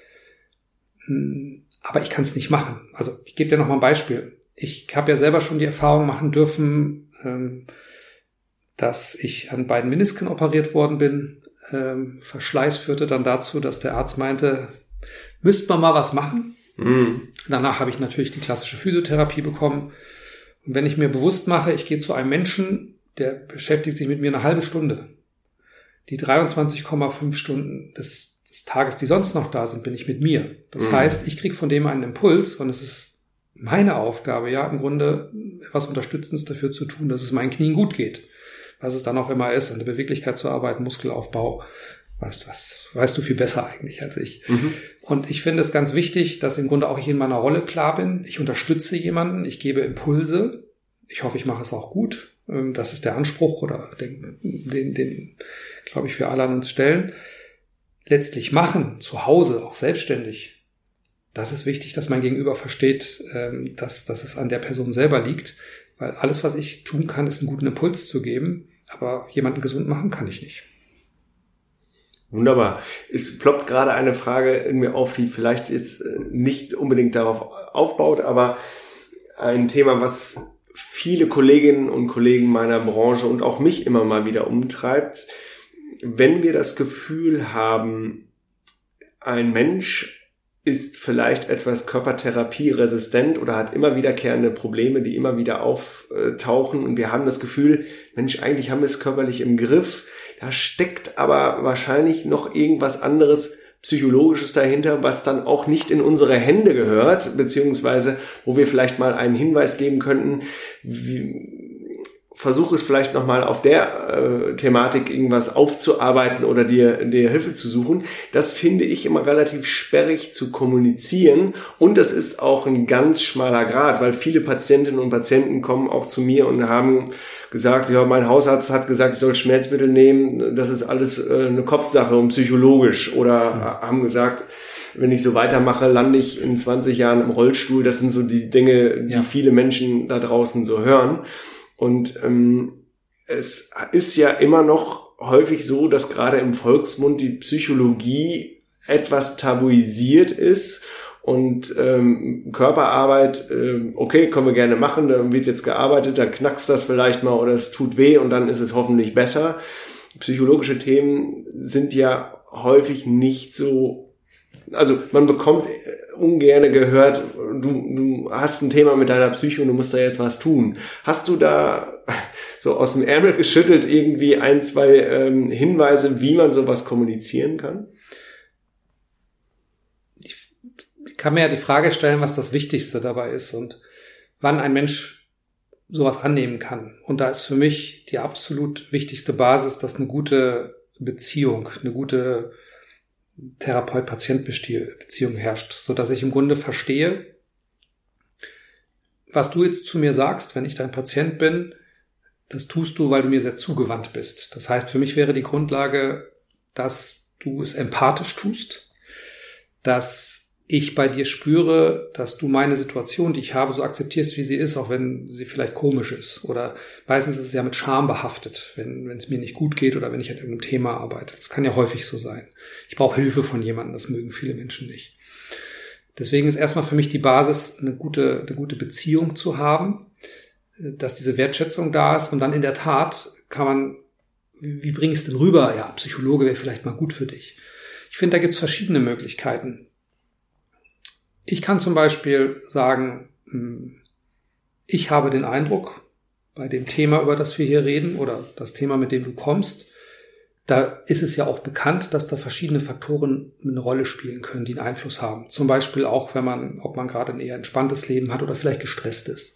Aber ich kann es nicht machen. Also ich gebe dir noch mal ein Beispiel. Ich habe ja selber schon die Erfahrung machen dürfen, dass ich an beiden Menisken operiert worden bin. Verschleiß führte dann dazu, dass der Arzt meinte, müsste man mal was machen. Mhm. Danach habe ich natürlich die klassische Physiotherapie bekommen. Und wenn ich mir bewusst mache, ich gehe zu einem Menschen, der beschäftigt sich mit mir eine halbe Stunde. Die dreiundzwanzig Komma fünf Stunden des, des Tages, die sonst noch da sind, bin ich mit mir. Das mhm. heißt, ich kriege von dem einen Impuls und es ist meine Aufgabe, ja, im Grunde etwas Unterstützendes dafür zu tun, dass es meinen Knien gut geht. Was es dann auch immer ist, an der Beweglichkeit zu arbeiten, Muskelaufbau. Weißt du was, weißt du viel besser eigentlich als ich. Mhm. Und ich finde es ganz wichtig, dass im Grunde auch ich in meiner Rolle klar bin. Ich unterstütze jemanden, ich gebe Impulse. Ich hoffe, ich mache es auch gut. Das ist der Anspruch oder den, den, den glaube ich, wir alle an uns stellen. Letztlich machen, zu Hause, auch selbstständig. Das ist wichtig, dass mein Gegenüber versteht, dass, dass es an der Person selber liegt. Weil alles, was ich tun kann, ist einen guten Impuls zu geben. Aber jemanden gesund machen kann ich nicht. Wunderbar. Es ploppt gerade eine Frage in mir auf, die vielleicht jetzt nicht unbedingt darauf aufbaut, aber ein Thema, was viele Kolleginnen und Kollegen meiner Branche und auch mich immer mal wieder umtreibt. Wenn wir das Gefühl haben, ein Mensch ist vielleicht etwas körpertherapieresistent oder hat immer wiederkehrende Probleme, die immer wieder auftauchen und wir haben das Gefühl, Mensch, eigentlich haben wir es körperlich im Griff, da steckt aber wahrscheinlich noch irgendwas anderes Psychologisches dahinter, was dann auch nicht in unsere Hände gehört, beziehungsweise wo wir vielleicht mal einen Hinweis geben könnten, wie, versuch es vielleicht nochmal auf der äh, Thematik irgendwas aufzuarbeiten oder dir, dir Hilfe zu suchen. Das finde ich immer relativ sperrig zu kommunizieren und das ist auch ein ganz schmaler Grat, weil viele Patientinnen und Patienten kommen auch zu mir und haben gesagt, ja, mein Hausarzt hat gesagt, ich soll Schmerzmittel nehmen, das ist alles äh, eine Kopfsache und psychologisch oder mhm. haben gesagt, wenn ich so weitermache, lande ich in zwanzig Jahren im Rollstuhl. Das sind so die Dinge, die ja. viele Menschen da draußen so hören. Und ähm, es ist ja immer noch häufig so, dass gerade im Volksmund die Psychologie etwas tabuisiert ist und ähm, Körperarbeit, äh, okay, können wir gerne machen, da wird jetzt gearbeitet, da knackst das vielleicht mal oder es tut weh und dann ist es hoffentlich besser. Psychologische Themen sind ja häufig nicht so, also man bekommt ungerne gehört, du, du hast ein Thema mit deiner Psyche und du musst da jetzt was tun. Hast du da so aus dem Ärmel geschüttelt irgendwie ein, zwei ähm, Hinweise, wie man sowas kommunizieren kann? Ich kann mir ja die Frage stellen, was das Wichtigste dabei ist und wann ein Mensch sowas annehmen kann. Und da ist für mich die absolut wichtigste Basis, dass eine gute Beziehung, eine gute Therapeut-Patient-Beziehung herrscht, so dass ich im Grunde verstehe, was du jetzt zu mir sagst, wenn ich dein Patient bin, das tust du, weil du mir sehr zugewandt bist. Das heißt, für mich wäre die Grundlage, dass du es empathisch tust, dass ich bei dir spüre, dass du meine Situation, die ich habe, so akzeptierst, wie sie ist, auch wenn sie vielleicht komisch ist. Oder meistens ist es ja mit Scham behaftet, wenn wenn es mir nicht gut geht oder wenn ich an irgendeinem Thema arbeite. Das kann ja häufig so sein. Ich brauche Hilfe von jemandem, das mögen viele Menschen nicht. Deswegen ist erstmal für mich die Basis, eine gute, eine gute Beziehung zu haben, dass diese Wertschätzung da ist. Und dann in der Tat kann man, wie, wie bringe ich es denn rüber? Ja, Psychologe wäre vielleicht mal gut für dich. Ich finde, da gibt es verschiedene Möglichkeiten. Ich kann zum Beispiel sagen, ich habe den Eindruck, bei dem Thema, über das wir hier reden, oder das Thema, mit dem du kommst, da ist es ja auch bekannt, dass da verschiedene Faktoren eine Rolle spielen können, die einen Einfluss haben. Zum Beispiel auch, wenn man, ob man gerade ein eher entspanntes Leben hat oder vielleicht gestresst ist.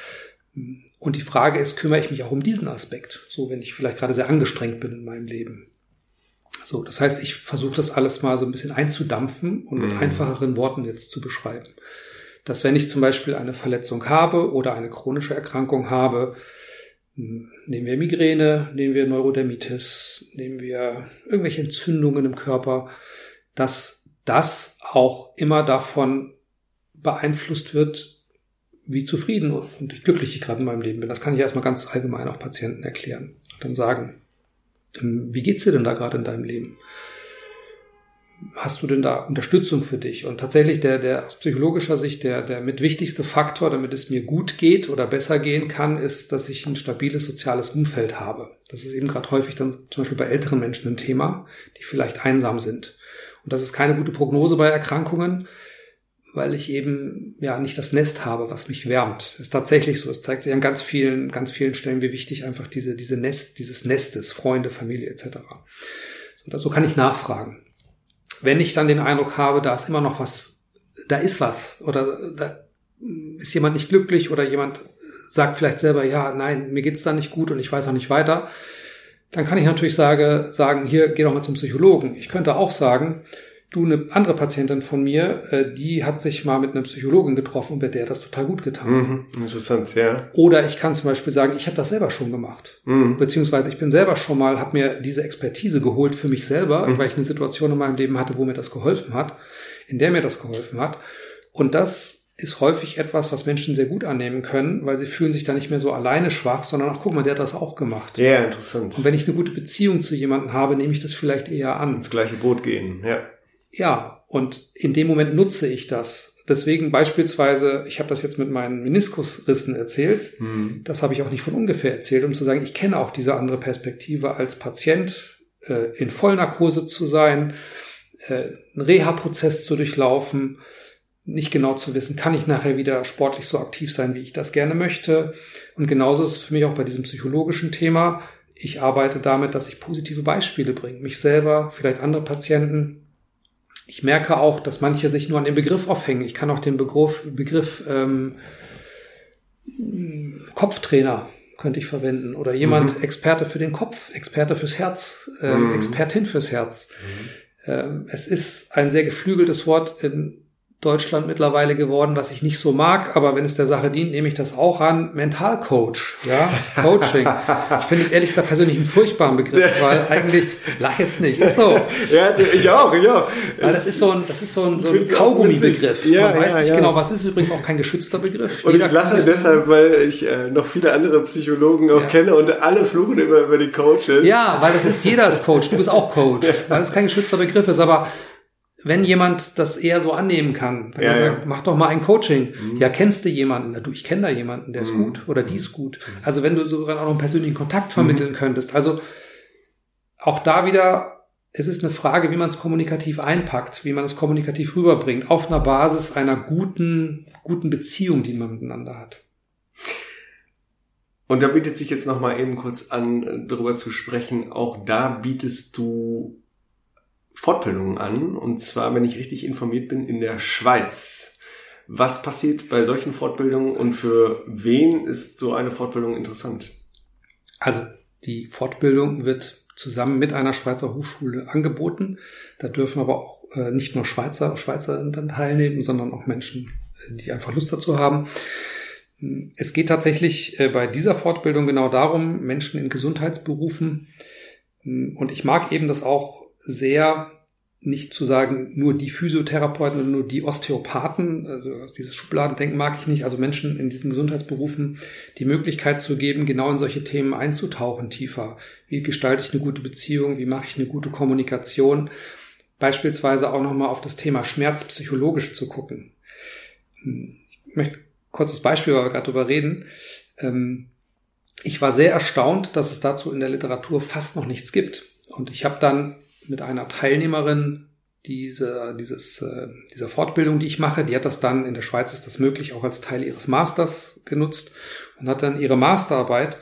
Und die Frage ist, kümmere ich mich auch um diesen Aspekt? So, wenn ich vielleicht gerade sehr angestrengt bin in meinem Leben. So, das heißt, ich versuche das alles mal so ein bisschen einzudampfen und mit mhm. einfacheren Worten jetzt zu beschreiben. Dass wenn ich zum Beispiel eine Verletzung habe oder eine chronische Erkrankung habe, nehmen wir Migräne, nehmen wir Neurodermitis, nehmen wir irgendwelche Entzündungen im Körper, dass das auch immer davon beeinflusst wird, wie zufrieden und glücklich ich gerade in meinem Leben bin. Das kann ich erstmal ganz allgemein auch Patienten erklären und dann sagen, wie geht's dir denn da gerade in deinem Leben? Hast du denn da Unterstützung für dich? Und tatsächlich der, der aus psychologischer Sicht der, der mit wichtigste Faktor, damit es mir gut geht oder besser gehen kann, ist, dass ich ein stabiles soziales Umfeld habe. Das ist eben gerade häufig dann zum Beispiel bei älteren Menschen ein Thema, die vielleicht einsam sind. Und das ist keine gute Prognose bei Erkrankungen, weil ich eben ja nicht das Nest habe, was mich wärmt. Ist tatsächlich so. Es zeigt sich an ganz vielen, ganz vielen Stellen, wie wichtig einfach diese, diese Nest, dieses Nest ist, Freunde, Familie et cetera. So, so kann ich nachfragen. Wenn ich dann den Eindruck habe, da ist immer noch was, da ist was oder da ist jemand nicht glücklich oder jemand sagt vielleicht selber, ja, nein, mir geht's da nicht gut und ich weiß auch nicht weiter, dann kann ich natürlich sage, sagen, hier, geh doch mal zum Psychologen. Ich könnte auch sagen, du, eine andere Patientin von mir, die hat sich mal mit einem Psychologen getroffen und bei der hat das total gut getan. Mhm, interessant, ja. Oder ich kann zum Beispiel sagen, ich habe das selber schon gemacht. Mhm. Beziehungsweise ich bin selber schon mal, habe mir diese Expertise geholt für mich selber, mhm. weil ich eine Situation in meinem Leben hatte, wo mir das geholfen hat, in der mir das geholfen hat. Und das ist häufig etwas, was Menschen sehr gut annehmen können, weil sie fühlen sich da nicht mehr so alleine schwach, sondern ach, guck mal, der hat das auch gemacht. Ja, interessant. Und wenn ich eine gute Beziehung zu jemandem habe, nehme ich das vielleicht eher an. Ins gleiche Boot gehen, ja. Ja, und in dem Moment nutze ich das. Deswegen beispielsweise, ich habe das jetzt mit meinen Meniskusrissen erzählt, hm. das habe ich auch nicht von ungefähr erzählt, um zu sagen, ich kenne auch diese andere Perspektive als Patient, äh, in Vollnarkose zu sein, äh, einen Reha-Prozess zu durchlaufen, nicht genau zu wissen, kann ich nachher wieder sportlich so aktiv sein, wie ich das gerne möchte. Und genauso ist es für mich auch bei diesem psychologischen Thema. Ich arbeite damit, dass ich positive Beispiele bringe, mich selber, vielleicht andere Patienten. Ich merke auch, dass manche sich nur an den Begriff aufhängen. Ich kann auch den Begriff, Begriff ähm, Kopftrainer könnte ich verwenden oder jemand mhm. Experte für den Kopf, Experte fürs Herz, ähm, mhm. Expertin fürs Herz. Mhm. Ähm, es ist ein sehr geflügeltes Wort in Deutschland mittlerweile geworden, was ich nicht so mag, aber wenn es der Sache dient, nehme ich das auch an. Mentalcoach, ja, Coaching. Ich finde es ehrlich gesagt persönlich einen furchtbaren Begriff, weil eigentlich, lach jetzt nicht, ist so. Ja, ich auch, ich auch. Weil das ist so ein, das ist so ein, so ein Kaugummi-Begriff. Ja, Man weiß ja, nicht ja. genau, was ist, übrigens auch kein geschützter Begriff. Und Jeder ich lache deshalb, weil ich äh, noch viele andere Psychologen auch ja. kenne und alle fluchen immer über die Coaches. Ja, weil das ist, jeder ist Coach, du bist auch Coach, weil das kein geschützter Begriff ist, aber wenn jemand das eher so annehmen kann, dann ja, kann er sagen, ja. mach doch mal ein Coaching. Mhm. Ja, kennst du jemanden? Na, du, ich kenne da jemanden, der ist mhm. gut oder die ist gut. Also wenn du sogar auch noch einen persönlichen Kontakt vermitteln mhm. könntest. Also auch da wieder, es ist eine Frage, wie man es kommunikativ einpackt, wie man es kommunikativ rüberbringt, auf einer Basis einer guten, guten Beziehung, die man miteinander hat. Und da bietet sich jetzt noch mal eben kurz an, darüber zu sprechen. Auch da bietest du Fortbildungen an, und zwar, wenn ich richtig informiert bin, in der Schweiz. Was passiert bei solchen Fortbildungen und für wen ist so eine Fortbildung interessant? Also die Fortbildung wird zusammen mit einer Schweizer Hochschule angeboten. Da dürfen aber auch äh, nicht nur Schweizer, Schweizer dann teilnehmen, sondern auch Menschen, die einfach Lust dazu haben. Es geht tatsächlich äh, bei dieser Fortbildung genau darum, Menschen in Gesundheitsberufen, und ich mag eben das auch sehr, nicht zu sagen, nur die Physiotherapeuten und nur die Osteopathen, also dieses Schubladendenken mag ich nicht, also Menschen in diesen Gesundheitsberufen die Möglichkeit zu geben, genau in solche Themen einzutauchen tiefer. Wie gestalte ich eine gute Beziehung, wie mache ich eine gute Kommunikation? Beispielsweise auch nochmal auf das Thema Schmerz psychologisch zu gucken. Ich möchte ein kurzes Beispiel, weil wir gerade drüber reden. Ich war sehr erstaunt, dass es dazu in der Literatur fast noch nichts gibt. Und ich habe dann mit einer Teilnehmerin diese, dieses, äh, dieser Fortbildung, die ich mache, die hat das dann, in der Schweiz ist das möglich, auch als Teil ihres Masters genutzt und hat dann ihre Masterarbeit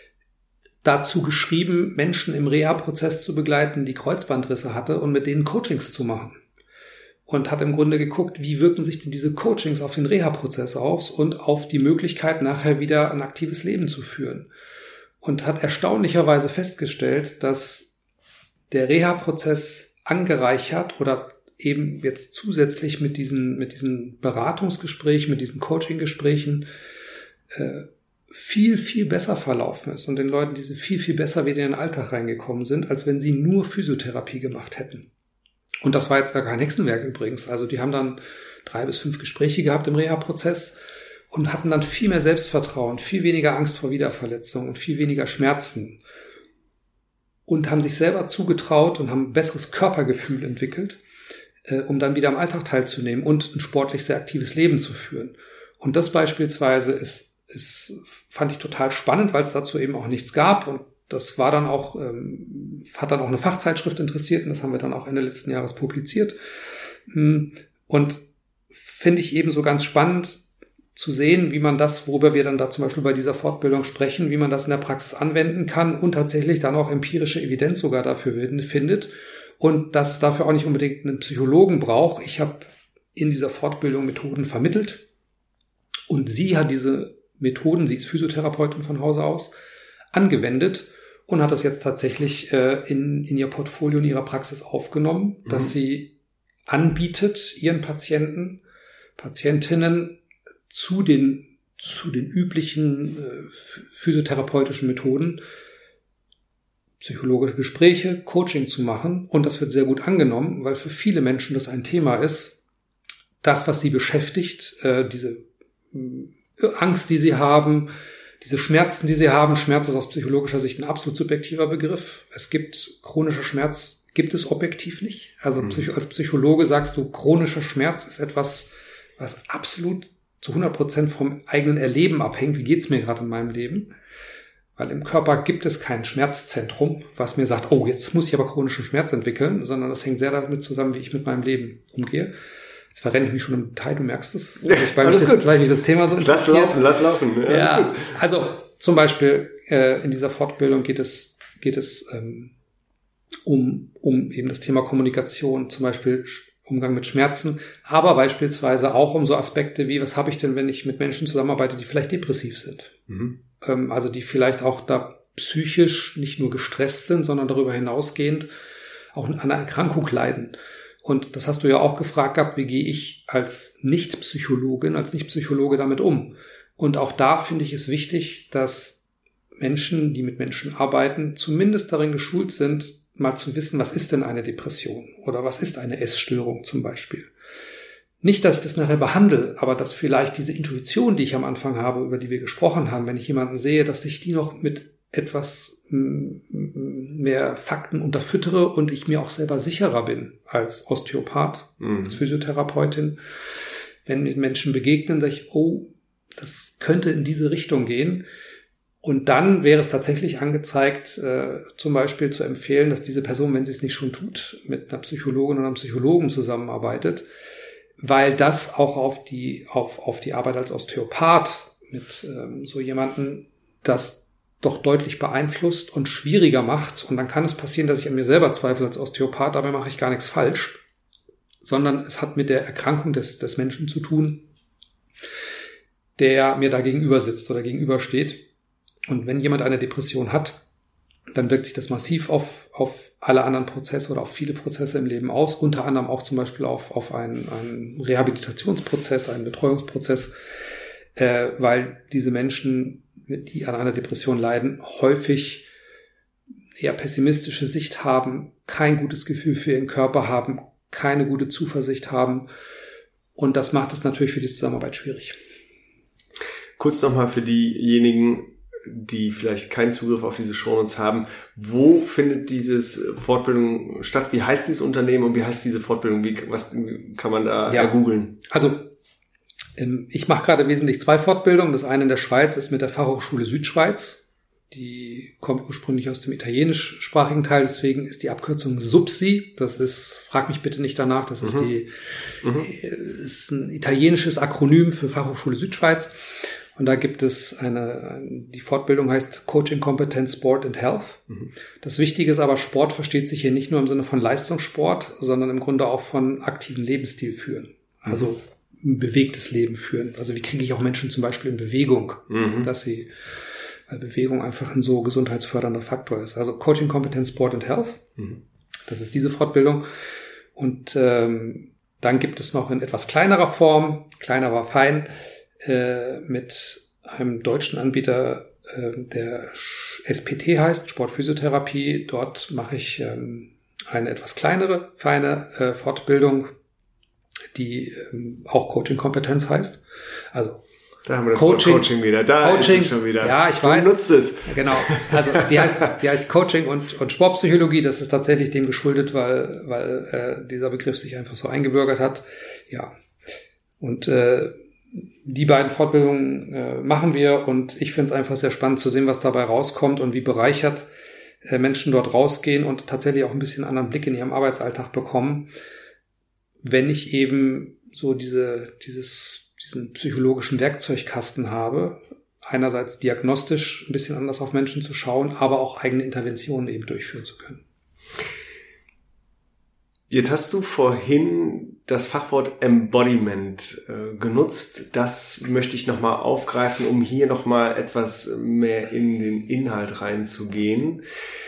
dazu geschrieben, Menschen im Reha-Prozess zu begleiten, die Kreuzbandrisse hatte und mit denen Coachings zu machen. Und hat im Grunde geguckt, wie wirken sich denn diese Coachings auf den Reha-Prozess aus und auf die Möglichkeit, nachher wieder ein aktives Leben zu führen. Und hat erstaunlicherweise festgestellt, dass der Reha-Prozess angereichert oder eben jetzt zusätzlich mit diesen, mit diesen Beratungsgesprächen, mit diesen Coaching-Gesprächen äh, viel, viel besser verlaufen ist und den Leuten diese viel, viel besser wieder in den Alltag reingekommen sind, als wenn sie nur Physiotherapie gemacht hätten. Und das war jetzt gar kein Hexenwerk übrigens. Also die haben dann drei bis fünf Gespräche gehabt im Reha-Prozess und hatten dann viel mehr Selbstvertrauen, viel weniger Angst vor Wiederverletzung und viel weniger Schmerzen. Und haben sich selber zugetraut und haben ein besseres Körpergefühl entwickelt, äh, um dann wieder am Alltag teilzunehmen und ein sportlich sehr aktives Leben zu führen. Und das beispielsweise ist, ist fand ich total spannend, weil es dazu eben auch nichts gab. Und das war dann auch, ähm, hat dann auch eine Fachzeitschrift interessiert und das haben wir dann auch Ende letzten Jahres publiziert. Und finde ich eben so ganz spannend zu sehen, wie man das, worüber wir dann da zum Beispiel bei dieser Fortbildung sprechen, wie man das in der Praxis anwenden kann und tatsächlich dann auch empirische Evidenz sogar dafür findet und dass es dafür auch nicht unbedingt einen Psychologen braucht. Ich habe in dieser Fortbildung Methoden vermittelt und sie hat diese Methoden, sie ist Physiotherapeutin von Hause aus, angewendet und hat das jetzt tatsächlich äh, in, in ihr Portfolio, in ihrer Praxis aufgenommen, mhm. dass sie anbietet, ihren Patienten, Patientinnen zu den, zu den üblichen äh, physiotherapeutischen Methoden psychologische Gespräche, Coaching zu machen. Und das wird sehr gut angenommen, weil für viele Menschen das ein Thema ist, das, was sie beschäftigt, äh, diese äh, Angst, die sie haben, diese Schmerzen, die sie haben. Schmerz ist aus psychologischer Sicht ein absolut subjektiver Begriff. Es gibt chronischer Schmerz, gibt es objektiv nicht. Also mhm. als Psychologe sagst du, chronischer Schmerz ist etwas, was absolut zu hundert Prozent vom eigenen Erleben abhängt. Wie geht's mir gerade in meinem Leben? Weil im Körper gibt es kein Schmerzzentrum, was mir sagt, oh, jetzt muss ich aber chronischen Schmerz entwickeln, sondern das hängt sehr damit zusammen, wie ich mit meinem Leben umgehe. Jetzt verrenne ich mich schon im Detail, du merkst es, ja, weil, mich das, weil mich das Thema so interessiert. Lass laufen, lass laufen. Ja, ja, also zum Beispiel äh, in dieser Fortbildung geht es geht es ähm, um um eben das Thema Kommunikation, zum Beispiel Umgang mit Schmerzen, aber beispielsweise auch um so Aspekte wie, was habe ich denn, wenn ich mit Menschen zusammenarbeite, die vielleicht depressiv sind? Mhm. Ähm, also die vielleicht auch da psychisch nicht nur gestresst sind, sondern darüber hinausgehend auch an einer Erkrankung leiden. Und das hast du ja auch gefragt gehabt, wie gehe ich als Nicht-Psychologin, als Nicht-Psychologe damit um? Und auch da finde ich es wichtig, dass Menschen, die mit Menschen arbeiten, zumindest darin geschult sind, mal zu wissen, was ist denn eine Depression oder was ist eine Essstörung zum Beispiel. Nicht, dass ich das nachher behandle, aber dass vielleicht diese Intuition, die ich am Anfang habe, über die wir gesprochen haben, wenn ich jemanden sehe, dass ich die noch mit etwas mehr Fakten unterfüttere und ich mir auch selber sicherer bin als Osteopath, mhm. als Physiotherapeutin. Wenn mir Menschen begegnen, sage ich, oh, das könnte in diese Richtung gehen. Und dann wäre es tatsächlich angezeigt, äh, zum Beispiel zu empfehlen, dass diese Person, wenn sie es nicht schon tut, mit einer Psychologin oder einem Psychologen zusammenarbeitet, weil das auch auf die auf auf die Arbeit als Osteopath mit ähm, so jemanden das doch deutlich beeinflusst und schwieriger macht. Und dann kann es passieren, dass ich an mir selber zweifle als Osteopath, dabei mache ich gar nichts falsch, sondern es hat mit der Erkrankung des des Menschen zu tun, der mir da gegenüber sitzt oder gegenübersteht. Und wenn jemand eine Depression hat, dann wirkt sich das massiv auf, auf alle anderen Prozesse oder auf viele Prozesse im Leben aus, unter anderem auch zum Beispiel auf, auf einen, einen Rehabilitationsprozess, einen Betreuungsprozess, äh, weil diese Menschen, die an einer Depression leiden, häufig eher pessimistische Sicht haben, kein gutes Gefühl für ihren Körper haben, keine gute Zuversicht haben, und das macht es natürlich für die Zusammenarbeit schwierig. Kurz nochmal für diejenigen, die vielleicht keinen Zugriff auf diese Shownotes haben, wo findet dieses Fortbildung statt? Wie heißt dieses Unternehmen und wie heißt diese Fortbildung? Wie, was kann man da ja. googeln? Also ähm, ich mache gerade wesentlich zwei Fortbildungen. Das eine in der Schweiz ist mit der Fachhochschule Südschweiz. Die kommt ursprünglich aus dem italienischsprachigen Teil, deswegen ist die Abkürzung SUPSI. Das ist, frag mich bitte nicht danach, das ist, mhm. die, mhm. ist ein italienisches Akronym für Fachhochschule Südschweiz. Und da gibt es eine, die Fortbildung heißt Coaching Competence Sport and Health. Mhm. Das Wichtige ist aber, Sport versteht sich hier nicht nur im Sinne von Leistungssport, sondern im Grunde auch von aktiven Lebensstil führen. Also ein bewegtes Leben führen. Also wie kriege ich auch Menschen zum Beispiel in Bewegung, mhm. dass sie, weil Bewegung einfach ein so gesundheitsfördernder Faktor ist. Also Coaching Competence Sport and Health. Mhm. Das ist diese Fortbildung. Und ähm, dann gibt es noch in etwas kleinerer Form, kleiner aber fein, mit einem deutschen Anbieter, der S P T heißt, Sportphysiotherapie. Dort mache ich eine etwas kleinere, feine Fortbildung, die auch Coaching-Kompetenz heißt. Also da haben wir das Coaching, Coaching wieder. Da Coaching, ist es schon wieder. Ja, ich du weiß. nutzt es. Genau. Also die heißt, die heißt Coaching und, und Sportpsychologie. Das ist tatsächlich dem geschuldet, weil, weil äh, dieser Begriff sich einfach so eingebürgert hat. Ja. Und äh, die beiden Fortbildungen äh, machen wir, und ich finde es einfach sehr spannend zu sehen, was dabei rauskommt und wie bereichert äh, Menschen dort rausgehen und tatsächlich auch ein bisschen anderen Blick in ihrem Arbeitsalltag bekommen, wenn ich eben so diese dieses diesen psychologischen Werkzeugkasten habe, einerseits diagnostisch ein bisschen anders auf Menschen zu schauen, aber auch eigene Interventionen eben durchführen zu können. Jetzt hast du vorhin das Fachwort Embodiment äh, genutzt. Das möchte ich nochmal aufgreifen, um hier nochmal etwas mehr in den Inhalt reinzugehen.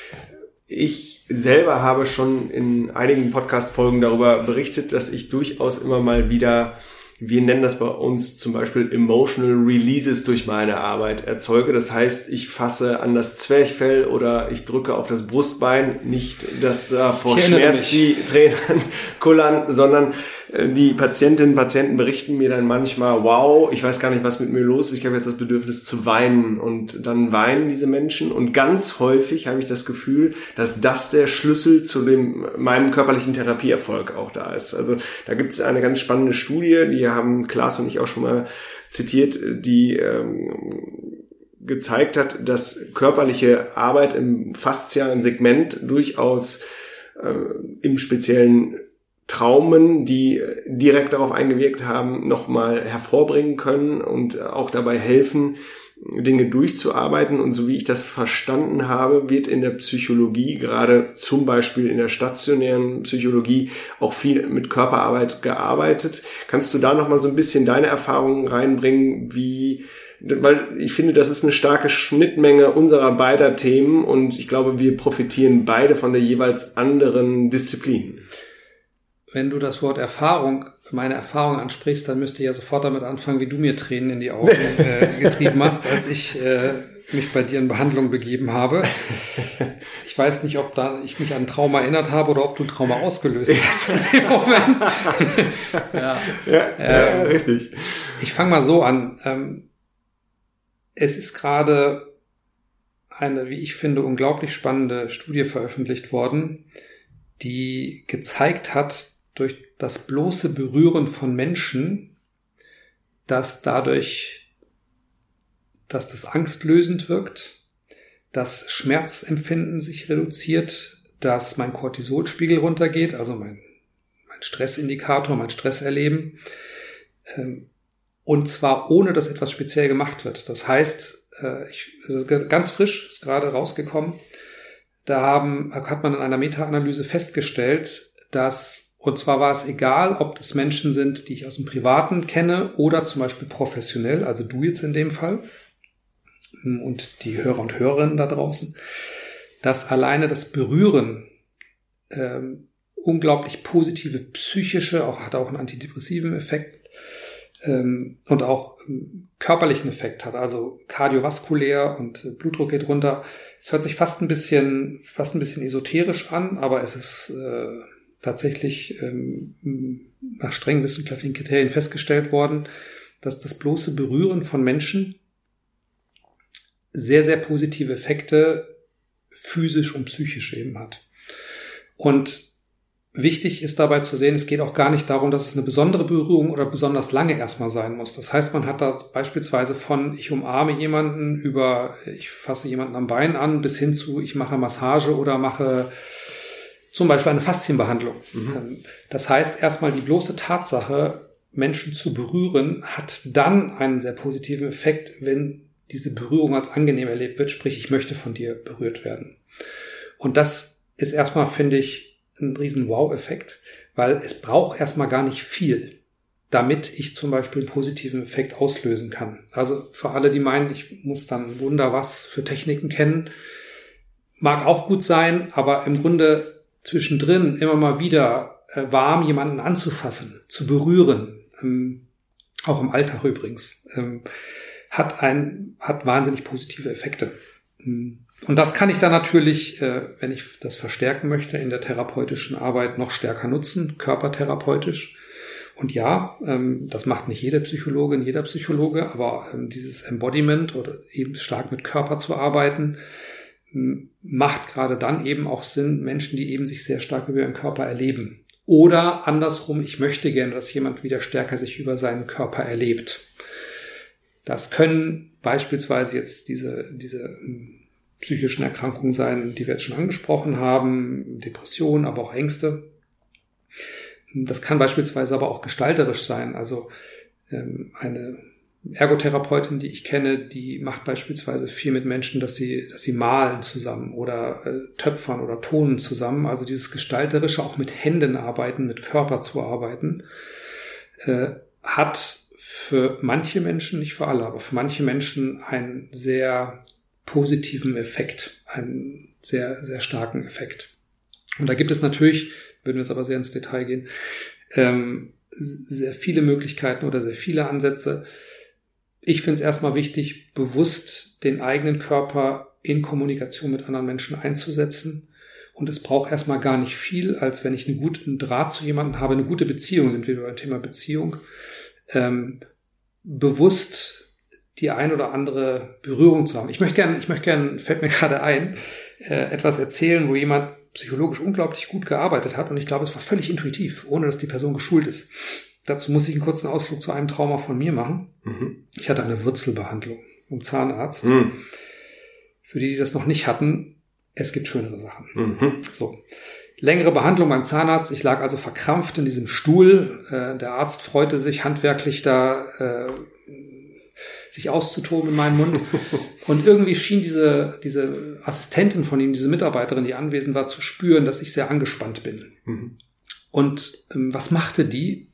Ich selber habe schon in einigen Podcast-Folgen darüber berichtet, dass ich durchaus immer mal wieder, wir nennen das bei uns zum Beispiel Emotional Releases, durch meine Arbeit erzeuge. Das heißt, ich fasse an das Zwerchfell oder ich drücke auf das Brustbein. Nicht, dass da vor Schmerz die Tränen kullern, sondern die Patientinnen und Patienten berichten mir dann manchmal, wow, ich weiß gar nicht, was mit mir los ist, ich habe jetzt das Bedürfnis zu weinen, und dann weinen diese Menschen, und ganz häufig habe ich das Gefühl, dass das der Schlüssel zu dem meinem körperlichen Therapieerfolg auch da ist. Also da gibt es eine ganz spannende Studie, die haben Klaas und ich auch schon mal zitiert, die ähm, gezeigt hat, dass körperliche Arbeit im faszialen Segment durchaus äh, im speziellen Traumen, die direkt darauf eingewirkt haben, nochmal hervorbringen können und auch dabei helfen, Dinge durchzuarbeiten. Und so wie ich das verstanden habe, wird in der Psychologie, gerade zum Beispiel in der stationären Psychologie, auch viel mit Körperarbeit gearbeitet. Kannst du da nochmal so ein bisschen deine Erfahrungen reinbringen, wie, weil ich finde, das ist eine starke Schnittmenge unserer beider Themen, und ich glaube, wir profitieren beide von der jeweils anderen Disziplin. Wenn du das Wort Erfahrung, meine Erfahrung ansprichst, dann müsste ich ja sofort damit anfangen, wie du mir Tränen in die Augen äh, getrieben hast, als ich äh, mich bei dir in Behandlung begeben habe. Ich weiß nicht, ob da ich mich an ein Trauma erinnert habe oder ob du ein Trauma ausgelöst hast in dem Moment. ja, ja, ähm, ja, richtig. Ich fange mal so an. Ähm, es ist gerade eine, wie ich finde, unglaublich spannende Studie veröffentlicht worden, die gezeigt hat, durch das bloße Berühren von Menschen, dass dadurch, dass das angstlösend wirkt, das Schmerzempfinden sich reduziert, dass mein Cortisolspiegel runtergeht, also mein, mein Stressindikator, mein Stresserleben, und zwar ohne, dass etwas speziell gemacht wird. Das heißt, ich, es ist ganz frisch, ist gerade rausgekommen, da haben, hat man in einer Meta-Analyse festgestellt, dass, und zwar war es egal, ob das Menschen sind, die ich aus dem Privaten kenne oder zum Beispiel professionell, also du jetzt in dem Fall und die Hörer und Hörerinnen da draußen, dass alleine das Berühren ähm, unglaublich positive psychische, auch hat auch einen antidepressiven Effekt ähm, und auch ähm, körperlichen Effekt hat, also kardiovaskulär und äh, Blutdruck geht runter. Es hört sich fast ein bisschen, fast ein bisschen esoterisch an, aber es ist äh, tatsächlich ähm, nach strengen wissenschaftlichen Kriterien festgestellt worden, dass das bloße Berühren von Menschen sehr, sehr positive Effekte physisch und psychisch eben hat. Und wichtig ist dabei zu sehen, es geht auch gar nicht darum, dass es eine besondere Berührung oder besonders lange erstmal sein muss. Das heißt, man hat da beispielsweise von ich umarme jemanden über ich fasse jemanden am Bein an bis hin zu ich mache Massage oder mache zum Beispiel eine Faszienbehandlung. Mhm. Das heißt, erstmal die bloße Tatsache, Menschen zu berühren, hat dann einen sehr positiven Effekt, wenn diese Berührung als angenehm erlebt wird, sprich, ich möchte von dir berührt werden. Und das ist erstmal, finde ich, ein riesen Wow-Effekt, weil es braucht erstmal gar nicht viel, damit ich zum Beispiel einen positiven Effekt auslösen kann. Also für alle, die meinen, ich muss dann Wunder was für Techniken kennen, mag auch gut sein, aber im Grunde zwischendrin immer mal wieder äh, warm jemanden anzufassen, zu berühren, ähm, auch im Alltag übrigens, ähm, hat ein, hat wahnsinnig positive Effekte. Und das kann ich dann natürlich, äh, wenn ich das verstärken möchte, in der therapeutischen Arbeit noch stärker nutzen, körpertherapeutisch. Und ja, ähm, das macht nicht jede Psychologin, jeder Psychologe, aber ähm, dieses Embodiment oder eben stark mit Körper zu arbeiten, ähm, macht gerade dann eben auch Sinn, Menschen, die eben sich sehr stark über ihren Körper erleben. Oder andersrum, ich möchte gerne, dass jemand wieder stärker sich über seinen Körper erlebt. Das können beispielsweise jetzt diese, diese psychischen Erkrankungen sein, die wir jetzt schon angesprochen haben, Depressionen, aber auch Ängste. Das kann beispielsweise aber auch gestalterisch sein. Also ähm, eine Ergotherapeutin, die ich kenne, die macht beispielsweise viel mit Menschen, dass sie, dass sie malen zusammen oder äh, töpfern oder tonen zusammen. Also dieses gestalterische, auch mit Händen arbeiten, mit Körper zu arbeiten, äh, hat für manche Menschen, nicht für alle, aber für manche Menschen einen sehr positiven Effekt, einen sehr, sehr starken Effekt. Und da gibt es natürlich, würden wir jetzt aber sehr ins Detail gehen, ähm, sehr viele Möglichkeiten oder sehr viele Ansätze. Ich finde es erstmal wichtig, bewusst den eigenen Körper in Kommunikation mit anderen Menschen einzusetzen. Und es braucht erstmal gar nicht viel, als wenn ich einen guten Draht zu jemandem habe, eine gute Beziehung, sind wir beim Thema Beziehung, ähm, bewusst die ein oder andere Berührung zu haben. Ich möchte gerne, ich möchte gerne, fällt mir gerade ein, äh, etwas erzählen, wo jemand psychologisch unglaublich gut gearbeitet hat und ich glaube, es war völlig intuitiv, ohne dass die Person geschult ist. Dazu muss ich einen kurzen Ausflug zu einem Trauma von mir machen. Mhm. Ich hatte eine Wurzelbehandlung im Zahnarzt. Mhm. Für die, die das noch nicht hatten, es gibt schönere Sachen. Mhm. So. Längere Behandlung beim Zahnarzt. Ich lag also verkrampft in diesem Stuhl. Äh, der Arzt freute sich handwerklich da, äh, sich auszutoben in meinem Mund. Und irgendwie schien diese, diese Assistentin von ihm, diese Mitarbeiterin, die anwesend war, zu spüren, dass ich sehr angespannt bin. Mhm. Und ähm, was machte die?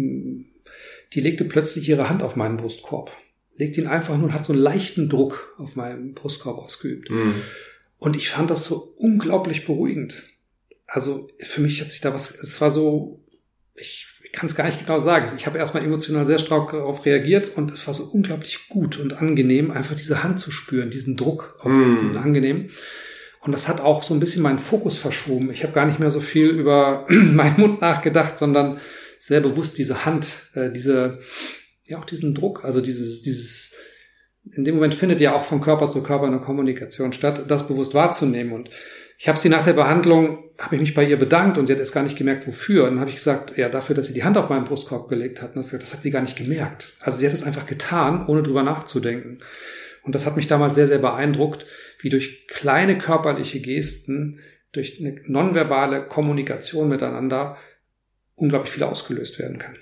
Die legte plötzlich ihre Hand auf meinen Brustkorb. Legte ihn einfach nur und hat so einen leichten Druck auf meinen Brustkorb ausgeübt. Mhm. Und ich fand das so unglaublich beruhigend. Also für mich hat sich da was, es war so, ich, ich kann es gar nicht genau sagen. Ich habe erstmal emotional sehr stark darauf reagiert und es war so unglaublich gut und angenehm, einfach diese Hand zu spüren, diesen Druck auf mm. diesen angenehm. Und das hat auch so ein bisschen meinen Fokus verschoben. Ich habe gar nicht mehr so viel über meinen Mund nachgedacht, sondern sehr bewusst diese Hand, äh, diese, ja auch diesen Druck, also dieses, dieses, in dem Moment findet ja auch von Körper zu Körper eine Kommunikation statt, das bewusst wahrzunehmen. Und ich habe sie nach der Behandlung, habe ich mich bei ihr bedankt und sie hat erst gar nicht gemerkt, wofür. Und dann habe ich gesagt, ja, dafür, dass sie die Hand auf meinen Brustkorb gelegt hat. Und das, das hat sie gar nicht gemerkt. Also sie hat es einfach getan, ohne drüber nachzudenken. Und das hat mich damals sehr, sehr beeindruckt, wie durch kleine körperliche Gesten, durch eine nonverbale Kommunikation miteinander unglaublich viel ausgelöst werden kann.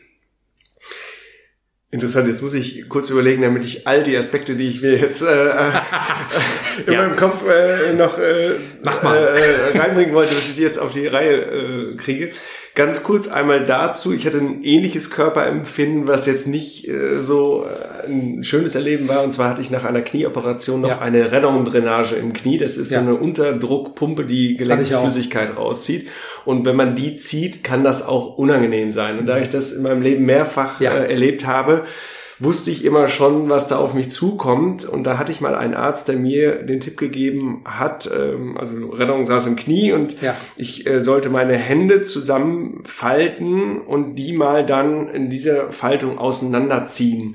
Interessant, jetzt muss ich kurz überlegen, damit ich all die Aspekte, die ich mir jetzt äh, äh, in ja. meinem Kopf äh, noch äh, Mach mal. Äh, reinbringen wollte, dass ich die jetzt auf die Reihe äh, kriege. Ganz kurz einmal dazu, ich hatte ein ähnliches Körperempfinden, was jetzt nicht äh, so äh, ein schönes Erleben war. Und zwar hatte ich nach einer Knieoperation noch ja. eine Redon-Drainage im Knie. Das ist ja. so eine Unterdruckpumpe, die Gelenksflüssigkeit rauszieht. Und wenn man die zieht, kann das auch unangenehm sein. Und da ich das in meinem Leben mehrfach ja. äh, erlebt habe, wusste ich immer schon, was da auf mich zukommt. Und da hatte ich mal einen Arzt, der mir den Tipp gegeben hat, ähm, also Rettung saß im Knie und ja. ich äh, sollte meine Hände zusammenfalten und die mal dann in dieser Faltung auseinanderziehen.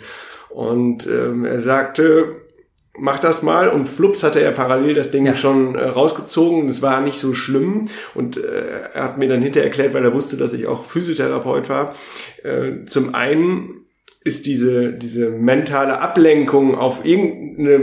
Und ähm, er sagte, mach das mal, und flups hatte er parallel das Ding ja. schon äh, rausgezogen. Das war nicht so schlimm, und äh, er hat mir dann hinterher erklärt, weil er wusste, dass ich auch Physiotherapeut war. Äh, zum einen ist diese diese mentale Ablenkung auf irgendeine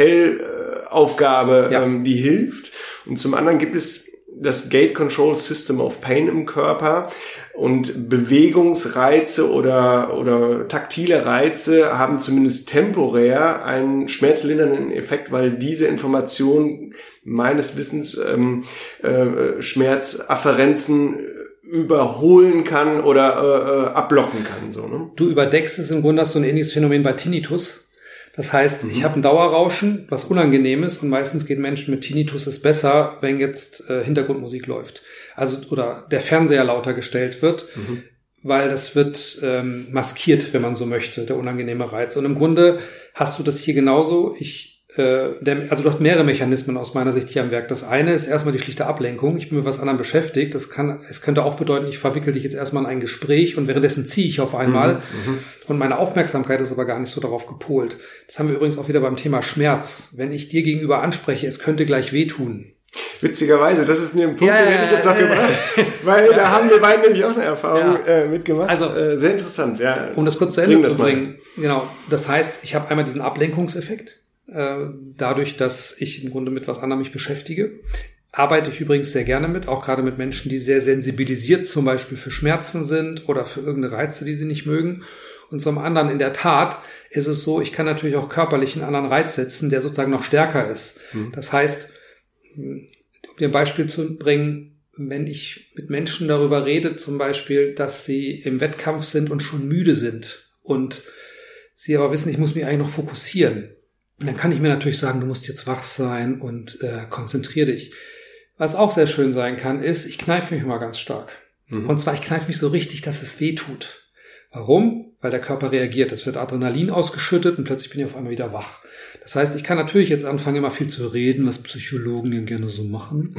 Bagatellaufgabe, ja. ähm, die hilft. Und zum anderen gibt es das Gate Control System of Pain im Körper, und Bewegungsreize oder oder taktile Reize haben zumindest temporär einen schmerzlindernden Effekt, weil diese Information meines Wissens ähm, äh, Schmerzafferenzen überholen kann oder äh, ablocken kann. So, ne? Du überdeckst es im Grunde, hast so ein ähnliches Phänomen bei Tinnitus. Das heißt, mhm. ich habe ein Dauerrauschen, was unangenehm ist, und meistens geht Menschen mit Tinnitus es besser, wenn jetzt äh, Hintergrundmusik läuft. Also oder der Fernseher lauter gestellt wird, mhm. weil das wird ähm, maskiert, wenn man so möchte, der unangenehme Reiz. Und im Grunde hast du das hier genauso. Ich Der, also du hast mehrere Mechanismen aus meiner Sicht hier am Werk. Das eine ist erstmal die schlichte Ablenkung. Ich bin mit was anderem beschäftigt. Das kann, es könnte auch bedeuten, ich verwickel dich jetzt erstmal in ein Gespräch und währenddessen ziehe ich auf einmal. Mhm, und meine Aufmerksamkeit ist aber gar nicht so darauf gepolt. Das haben wir übrigens auch wieder beim Thema Schmerz. Wenn ich dir gegenüber anspreche, es könnte gleich wehtun. Witzigerweise, das ist ein Punkt, ja, den hätte ich jetzt noch gebracht, weil ja. da haben wir beiden nämlich auch eine Erfahrung ja. äh, mitgemacht. Also äh, sehr interessant, ja. Um das kurz zu Ende zu bringen. Genau. Das heißt, ich habe einmal diesen Ablenkungseffekt. Dadurch, dass ich im Grunde mit was anderem mich beschäftige, arbeite ich übrigens sehr gerne mit, auch gerade mit Menschen, die sehr sensibilisiert zum Beispiel für Schmerzen sind oder für irgendeine Reize, die sie nicht mögen. Und zum anderen, in der Tat, ist es so, ich kann natürlich auch körperlich einen anderen Reiz setzen, der sozusagen noch stärker ist. Mhm. Das heißt, um dir ein Beispiel zu bringen, wenn ich mit Menschen darüber rede, zum Beispiel, dass sie im Wettkampf sind und schon müde sind und sie aber wissen, ich muss mich eigentlich noch fokussieren. Und dann kann ich mir natürlich sagen, du musst jetzt wach sein und äh, konzentrier dich. Was auch sehr schön sein kann, ist, ich kneife mich mal ganz stark. Mhm. Und zwar, ich kneife mich so richtig, dass es weh tut. Warum? Weil der Körper reagiert. Es wird Adrenalin ausgeschüttet und plötzlich bin ich auf einmal wieder wach. Das heißt, ich kann natürlich jetzt anfangen, immer viel zu reden, was Psychologen ja gerne so machen.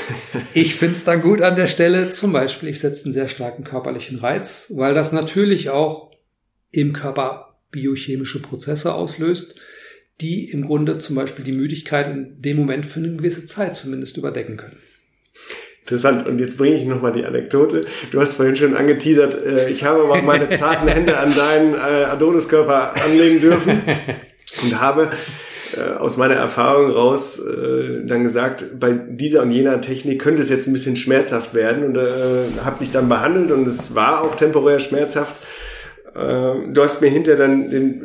Ich finde es dann gut an der Stelle. Zum Beispiel, ich setze einen sehr starken körperlichen Reiz, weil das natürlich auch im Körper biochemische Prozesse auslöst, die im Grunde zum Beispiel die Müdigkeit in dem Moment für eine gewisse Zeit zumindest überdecken können. Interessant. Und jetzt bringe ich nochmal die Anekdote. Du hast vorhin schon angeteasert, ich habe mal meine zarten Hände an deinen Adoniskörper anlegen dürfen und habe aus meiner Erfahrung raus dann gesagt, bei dieser und jener Technik könnte es jetzt ein bisschen schmerzhaft werden, und habe dich dann behandelt, und es war auch temporär schmerzhaft. Du hast mir hinterher dann den,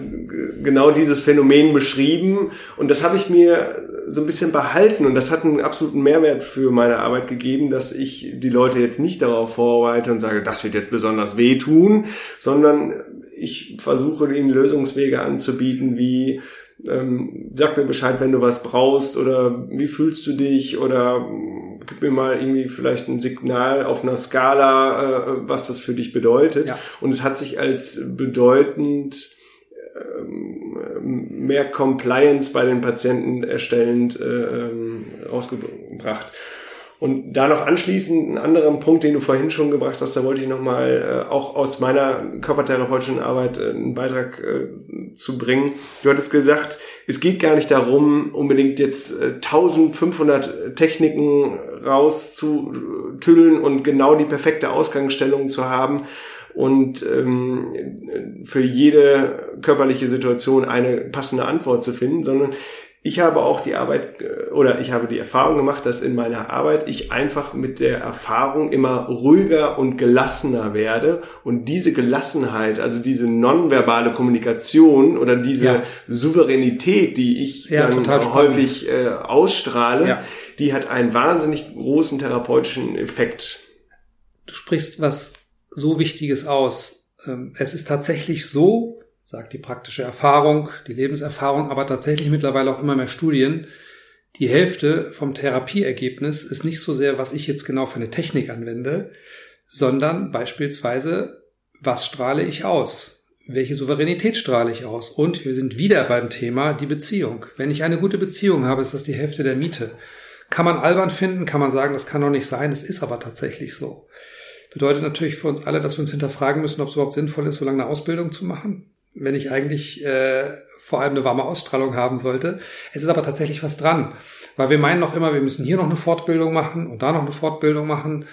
genau dieses Phänomen beschrieben, und das habe ich mir so ein bisschen behalten, und das hat einen absoluten Mehrwert für meine Arbeit gegeben, dass ich die Leute jetzt nicht darauf vorbereite und sage, das wird jetzt besonders wehtun, sondern ich versuche ihnen Lösungswege anzubieten, wie ähm, sag mir Bescheid, wenn du was brauchst, oder wie fühlst du dich, oder gib mir mal irgendwie vielleicht ein Signal auf einer Skala, äh, was das für dich bedeutet. Ja. Und es hat sich als bedeutend ähm, mehr Compliance bei den Patienten erstellend äh, rausgebracht. Und da noch anschließend einen anderen Punkt, den du vorhin schon gebracht hast, da wollte ich nochmal äh, auch aus meiner körpertherapeutischen Arbeit äh, einen Beitrag äh, zu bringen. Du hattest gesagt, es geht gar nicht darum, unbedingt jetzt äh, eintausendfünfhundert Techniken rauszutüllen und genau die perfekte Ausgangsstellung zu haben und ähm, für jede körperliche Situation eine passende Antwort zu finden, sondern ich habe auch die Arbeit oder ich habe die Erfahrung gemacht, dass in meiner Arbeit ich einfach mit der Erfahrung immer ruhiger und gelassener werde, und diese Gelassenheit, also diese nonverbale Kommunikation oder diese ja. Souveränität, die ich ja, dann häufig äh, ausstrahle, ja. die hat einen wahnsinnig großen therapeutischen Effekt. du sprichst was so Wichtiges aus. Es ist tatsächlich so, sagt die praktische Erfahrung, die Lebenserfahrung, aber tatsächlich mittlerweile auch immer mehr Studien, die Hälfte vom Therapieergebnis ist nicht so sehr, was ich jetzt genau für eine Technik anwende, sondern beispielsweise, was strahle ich aus? Welche Souveränität strahle ich aus? Und wir sind wieder beim Thema die Beziehung. Wenn ich eine gute Beziehung habe, ist das die Hälfte der Miete. Kann man albern finden, kann man sagen, das kann doch nicht sein, es ist aber tatsächlich so. Bedeutet natürlich für uns alle, dass wir uns hinterfragen müssen, ob es überhaupt sinnvoll ist, so lange eine Ausbildung zu machen, wenn ich eigentlich äh, vor allem eine warme Ausstrahlung haben sollte. Es ist aber tatsächlich was dran, weil wir meinen noch immer, wir müssen hier noch eine Fortbildung machen und da noch eine Fortbildung machen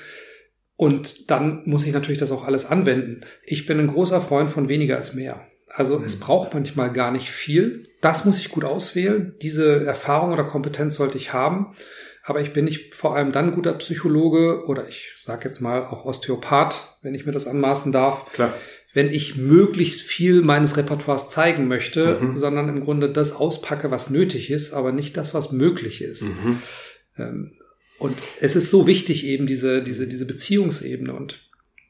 und dann muss ich natürlich das auch alles anwenden. Ich bin ein großer Freund von weniger ist mehr. Also mhm. es braucht manchmal gar nicht viel. Das muss ich gut auswählen. Diese Erfahrung oder Kompetenz sollte ich haben. Aber ich bin nicht vor allem dann guter Psychologe oder ich sage jetzt mal auch Osteopath, wenn ich mir das anmaßen darf, Klar. wenn ich möglichst viel meines Repertoires zeigen möchte, mhm. sondern im Grunde das auspacke, was nötig ist, aber nicht das, was möglich ist. Mhm. Ähm, und es ist so wichtig eben diese diese diese Beziehungsebene. Und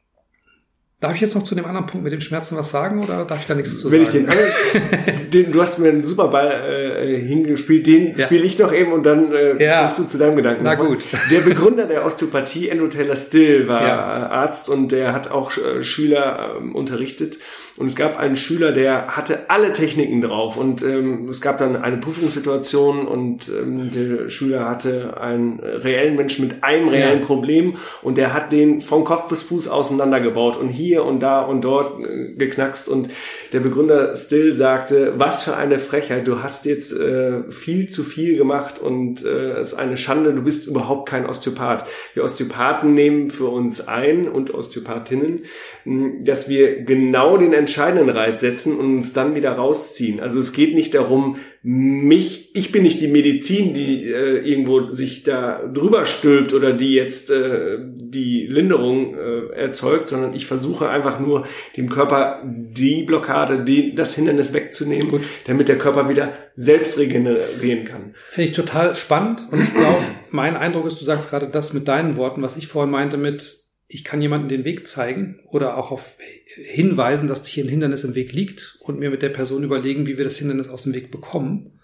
darf ich jetzt noch zu dem anderen Punkt mit den Schmerzen was sagen oder darf ich da nichts zu Wenn sagen? Ich den, den, du hast mir einen super Ball äh, hingespielt, den ja. spiele ich noch eben und dann äh, ja. kommst du zu deinem Gedanken. Na gut. Der Begründer der Osteopathie, Andrew Taylor Still, war ja. Arzt und der hat auch äh, Schüler äh, unterrichtet. Und es gab einen Schüler, der hatte alle Techniken drauf und ähm, es gab dann eine Prüfungssituation und ähm, der Schüler hatte einen reellen Menschen mit einem reellen ja. Problem und der hat den von Kopf bis Fuß auseinandergebaut und hier und da und dort äh, geknackst und der Begründer Still sagte, was für eine Frechheit, du hast jetzt äh, viel zu viel gemacht und äh, es ist eine Schande, du bist überhaupt kein Osteopath. Wir Osteopathen nehmen für uns ein und Osteopathinnen, mh, dass wir genau den entscheidenden Reiz setzen und uns dann wieder rausziehen. Also es geht nicht darum, mich, ich bin nicht die Medizin, die äh, irgendwo sich da drüber stülpt oder die jetzt äh, die Linderung äh, erzeugt, sondern ich versuche einfach nur dem Körper die Blockade, die, das Hindernis wegzunehmen, Gut. damit der Körper wieder selbst regenerieren kann. Finde ich total spannend und ich glaube, mein Eindruck ist, du sagst gerade das mit deinen Worten, was ich vorhin meinte mit ich kann jemandem den Weg zeigen oder auch auf hinweisen, dass hier ein Hindernis im Weg liegt und mir mit der Person überlegen, wie wir das Hindernis aus dem Weg bekommen.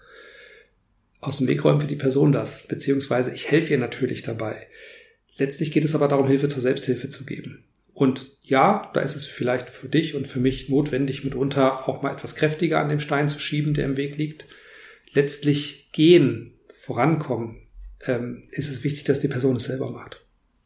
Aus dem Weg räumen für die Person das, beziehungsweise ich helfe ihr natürlich dabei. Letztlich geht es aber darum, Hilfe zur Selbsthilfe zu geben. Und ja, da ist es vielleicht für dich und für mich notwendig, mitunter auch mal etwas kräftiger an dem Stein zu schieben, der im Weg liegt. Letztlich gehen, vorankommen, ähm, ist es wichtig, dass die Person es selber macht.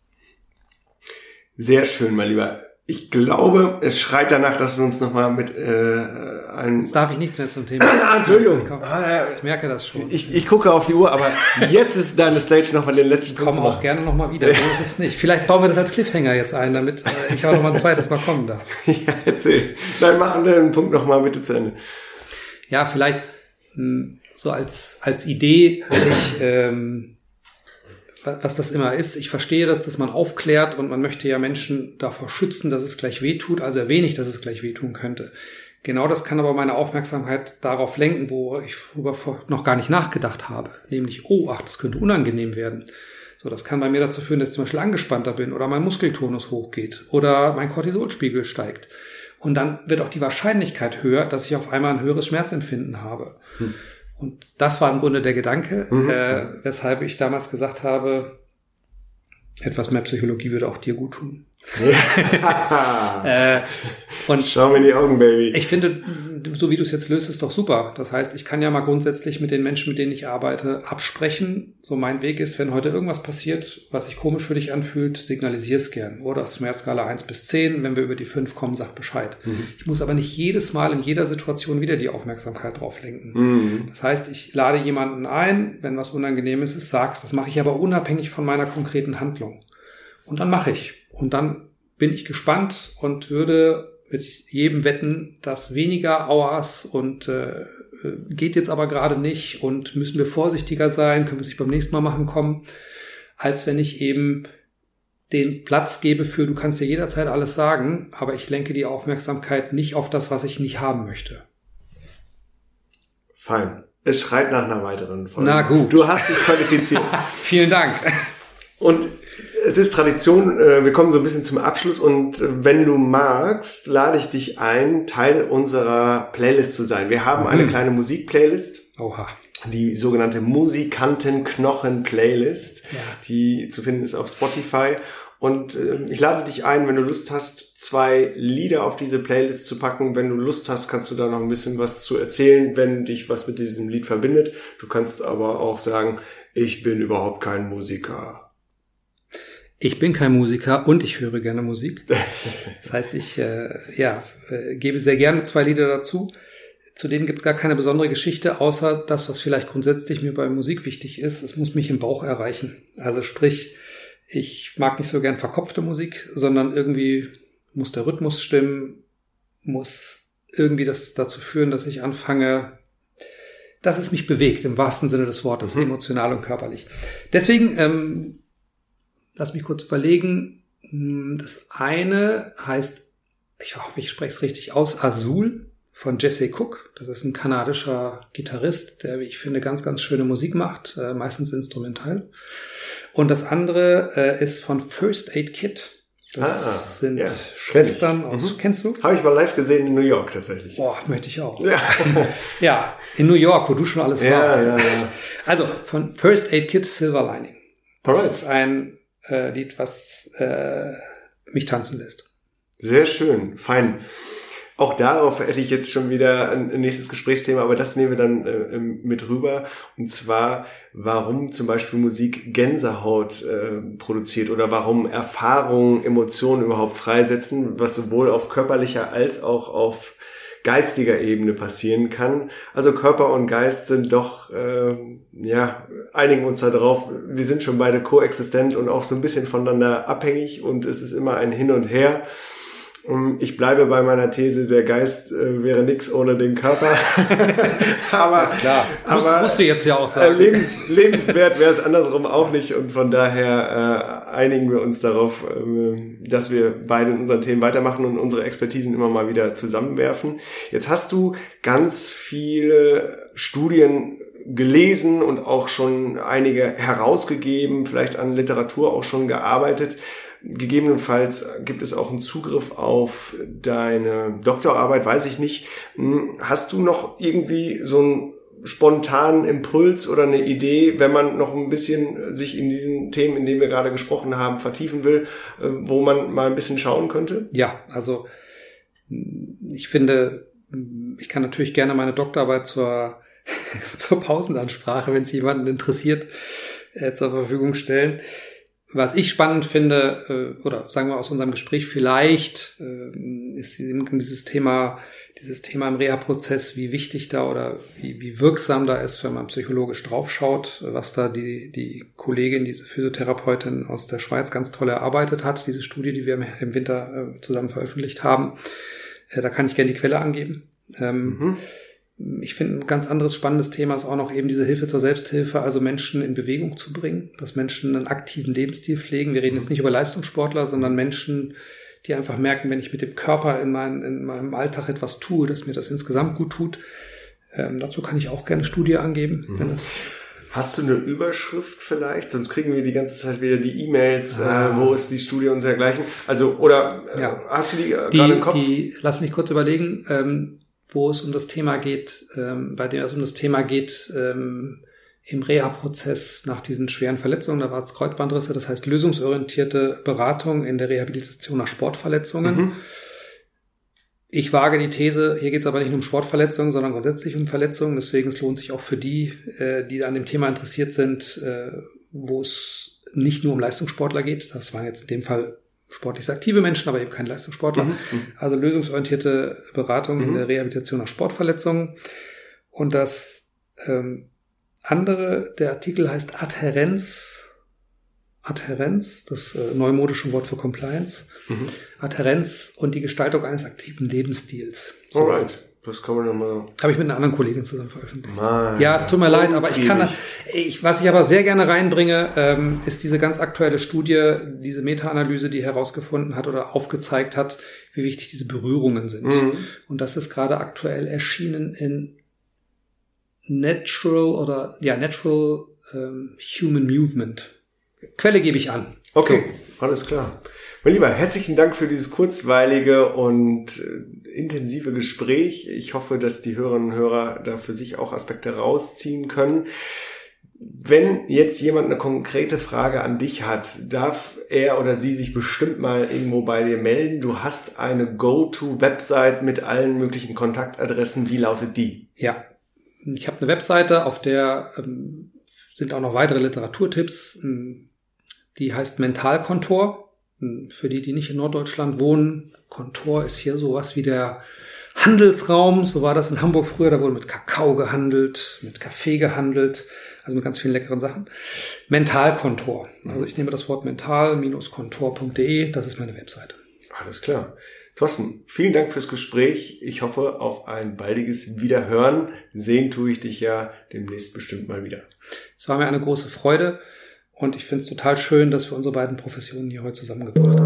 Sehr schön, mein Lieber. Ich glaube, es schreit danach, dass wir uns nochmal mit äh, einem... Jetzt darf ich nichts mehr zum Thema. Ah, Entschuldigung. Ich merke das schon. Ich, ich gucke auf die Uhr, aber jetzt ist deine Stage nochmal den letzten Punkt. Ich komme auch gerne nochmal wieder, so ist es nicht. Vielleicht bauen wir das als Cliffhanger jetzt ein, damit äh, ich auch nochmal ein zweites Mal kommen darf. Ja, erzähl. Nein, machen wir den Punkt nochmal bitte zu Ende. Ja, vielleicht mh, so als als Idee, wenn ich... Ähm, was das immer ist. Ich verstehe das, dass man aufklärt und man möchte ja Menschen davor schützen, dass es gleich wehtut, also erwähne ich, dass es gleich wehtun könnte. Genau das kann aber meine Aufmerksamkeit darauf lenken, wo ich vorüber noch gar nicht nachgedacht habe. Nämlich, oh, ach, das könnte unangenehm werden. So, das kann bei mir dazu führen, dass ich zum Beispiel angespannter bin oder mein Muskeltonus hochgeht oder mein Cortisolspiegel steigt. Und dann wird auch die Wahrscheinlichkeit höher, dass ich auf einmal ein höheres Schmerzempfinden habe. Hm. Und das war im Grunde der Gedanke, mhm. äh, weshalb ich damals gesagt habe, etwas mehr Psychologie würde auch dir gut tun. äh, und schau mir in die Augen, Baby. Ich finde, so wie du es jetzt löst, ist doch super. Das heißt, ich kann ja mal grundsätzlich mit den Menschen, mit denen ich arbeite, absprechen. So mein Weg ist, wenn heute irgendwas passiert, was sich komisch für dich anfühlt, signalisier es gern. Oder Schmerzskala eins bis zehn, wenn wir über die fünf kommen, sag Bescheid. Mhm. Ich muss aber nicht jedes Mal in jeder Situation wieder die Aufmerksamkeit drauf lenken. Mhm. Das heißt, ich lade jemanden ein, wenn was Unangenehmes ist, sag's. Das mache ich aber unabhängig von meiner konkreten Handlung. Und dann mache ich. Und dann bin ich gespannt und würde mit jedem wetten, dass weniger Auas und äh, geht jetzt aber gerade nicht und müssen wir vorsichtiger sein, können wir es nicht beim nächsten Mal machen kommen, als wenn ich eben den Platz gebe für, du kannst dir jederzeit alles sagen, aber ich lenke die Aufmerksamkeit nicht auf das, was ich nicht haben möchte. Fein. Es schreit nach einer weiteren Folge. Na gut. Du hast dich qualifiziert. Vielen Dank. Und Es ist Tradition, wir kommen so ein bisschen zum Abschluss und wenn du magst, lade ich dich ein, Teil unserer Playlist zu sein. Wir haben eine mhm. kleine Musikplaylist. Oha. Die sogenannte Musikanten-Knochen-Playlist, ja. die zu finden ist auf Spotify. Und äh, ich lade dich ein, wenn du Lust hast, zwei Lieder auf diese Playlist zu packen. Wenn du Lust hast, kannst du da noch ein bisschen was zu erzählen, wenn dich was mit diesem Lied verbindet. Du kannst aber auch sagen, ich bin überhaupt kein Musiker. Ich bin kein Musiker und ich höre gerne Musik. Das heißt, ich äh, ja, äh, gebe sehr gerne zwei Lieder dazu. Zu denen gibt's gar keine besondere Geschichte, außer das, was vielleicht grundsätzlich mir bei Musik wichtig ist. Es muss mich im Bauch erreichen. Also sprich, ich mag nicht so gern verkopfte Musik, sondern irgendwie muss der Rhythmus stimmen, muss irgendwie das dazu führen, dass ich anfange, dass es mich bewegt, im wahrsten Sinne des Wortes, mhm. emotional und körperlich. Deswegen, ähm, lass mich kurz überlegen. Das eine heißt, ich hoffe, ich spreche es richtig aus, Azul von Jesse Cook. Das ist ein kanadischer Gitarrist, der, wie ich finde, ganz, ganz schöne Musik macht, äh, meistens instrumental. Und das andere äh, ist von First Aid Kit. Das ah, sind ja, Schwestern kenn aus, mhm. kennst du? Habe ich mal live gesehen in New York tatsächlich. Boah, möchte ich auch. Ja, ja, in New York, wo du schon alles ja, warst. Ja, ja. Also von First Aid Kit, Silver Lining. Das Alright. ist ein äh, Lied, was äh, mich tanzen lässt. Sehr schön, fein. Auch darauf hätte ich jetzt schon wieder ein nächstes Gesprächsthema, aber das nehmen wir dann äh, mit rüber. Und zwar, warum zum Beispiel Musik Gänsehaut äh, produziert oder warum Erfahrungen, Emotionen überhaupt freisetzen, was sowohl auf körperlicher als auch auf geistiger Ebene passieren kann. Also Körper und Geist sind doch, äh, ja, einigen uns da drauf, wir sind schon beide koexistent und auch so ein bisschen voneinander abhängig und es ist immer ein Hin und Her. Ich bleibe bei meiner These, der Geist äh, wäre nix ohne den Körper. aber, ist klar. aber Muss, musst du jetzt ja auch sagen. Äh, lebens, lebenswert wäre es andersrum auch nicht. Und von daher äh, einigen wir uns darauf, äh, dass wir beide in unseren Themen weitermachen und unsere Expertisen immer mal wieder zusammenwerfen. Jetzt hast du ganz viele Studien gelesen und auch schon einige herausgegeben, vielleicht an Literatur auch schon gearbeitet. Gegebenenfalls gibt es auch einen Zugriff auf deine Doktorarbeit, weiß ich nicht. Hast du noch irgendwie so einen spontanen Impuls oder eine Idee, wenn man noch ein bisschen sich in diesen Themen, in denen wir gerade gesprochen haben, vertiefen will, wo man mal ein bisschen schauen könnte? Ja, also ich finde, ich kann natürlich gerne meine Doktorarbeit zur, zur Pausenansprache, wenn es jemanden interessiert, äh, zur Verfügung stellen. Was ich spannend finde, oder sagen wir aus unserem Gespräch vielleicht, ist dieses Thema, dieses Thema im Reha-Prozess, wie wichtig da oder wie, wie wirksam da ist, wenn man psychologisch draufschaut, was da die, die Kollegin, diese Physiotherapeutin aus der Schweiz ganz toll erarbeitet hat, diese Studie, die wir im Winter zusammen veröffentlicht haben. Da kann ich gerne die Quelle angeben. Mhm. Ich finde, ein ganz anderes spannendes Thema ist auch noch eben diese Hilfe zur Selbsthilfe, also Menschen in Bewegung zu bringen, dass Menschen einen aktiven Lebensstil pflegen. Wir reden jetzt nicht über Leistungssportler, sondern Menschen, die einfach merken, wenn ich mit dem Körper in, mein, in meinem Alltag etwas tue, dass mir das insgesamt gut tut. Ähm, dazu kann ich auch gerne Studie angeben. Mhm. Wenn das Hast du eine Überschrift vielleicht? Sonst kriegen wir die ganze Zeit wieder die E-Mails, ah. äh, wo ist die Studie und dergleichen. Also, oder äh, ja. hast du die, äh, die gerade im Kopf? Die, lass mich kurz überlegen. Ähm, wo es um das Thema geht, ähm, bei dem es um das Thema geht, ähm, im Reha-Prozess nach diesen schweren Verletzungen, da war es Kreuzbandrisse, das heißt lösungsorientierte Beratung in der Rehabilitation nach Sportverletzungen. Mhm. Ich wage die These, hier geht es aber nicht nur um Sportverletzungen, sondern grundsätzlich um Verletzungen, deswegen es lohnt sich auch für die, äh, die an dem Thema interessiert sind, äh, wo es nicht nur um Leistungssportler geht, das waren jetzt in dem Fall sportlich aktive Menschen, aber eben keine Leistungssportler. Mhm. Also lösungsorientierte Beratung mhm. in der Rehabilitation nach Sportverletzungen. Und das ähm, andere, der Artikel heißt Adhärenz. Adhärenz, das äh, neumodische Wort für Compliance. Mhm. Adhärenz und die Gestaltung eines aktiven Lebensstils. So. Alright. Das kann man ja mal. Habe ich mit einer anderen Kollegin zusammen veröffentlicht. Mann, ja, es tut mir leid, aber ich kann das, ich, was ich aber sehr gerne reinbringe, ähm, ist diese ganz aktuelle Studie, diese Meta-Analyse, die herausgefunden hat oder aufgezeigt hat, wie wichtig diese Berührungen sind. Mhm. Und das ist gerade aktuell erschienen in Natural oder, ja, Natural ähm, Human Movement. Quelle gebe ich an. Okay, so. Alles klar. Mein Lieber, herzlichen Dank für dieses kurzweilige und äh, intensive Gespräch. Ich hoffe, dass die Hörerinnen und Hörer da für sich auch Aspekte rausziehen können. Wenn jetzt jemand eine konkrete Frage an dich hat, darf er oder sie sich bestimmt mal irgendwo bei dir melden. Du hast eine Go-To-Website mit allen möglichen Kontaktadressen. Wie lautet die? Ja, ich habe eine Webseite, auf der ähm, sind auch noch weitere Literaturtipps. Die heißt Mentalkontor. Für die, die nicht in Norddeutschland wohnen, Kontor ist hier sowas wie der Handelsraum. So war das in Hamburg früher. Da wurde mit Kakao gehandelt, mit Kaffee gehandelt, also mit ganz vielen leckeren Sachen. Mentalkontor. Also ich nehme das Wort mental-kontor punkt de. Das ist meine Webseite. Alles klar. Thorsten, vielen Dank fürs Gespräch. Ich hoffe auf ein baldiges Wiederhören. Sehen tue ich dich ja demnächst bestimmt mal wieder. Es war mir eine große Freude. Und ich finde es total schön, dass wir unsere beiden Professionen hier heute zusammengebracht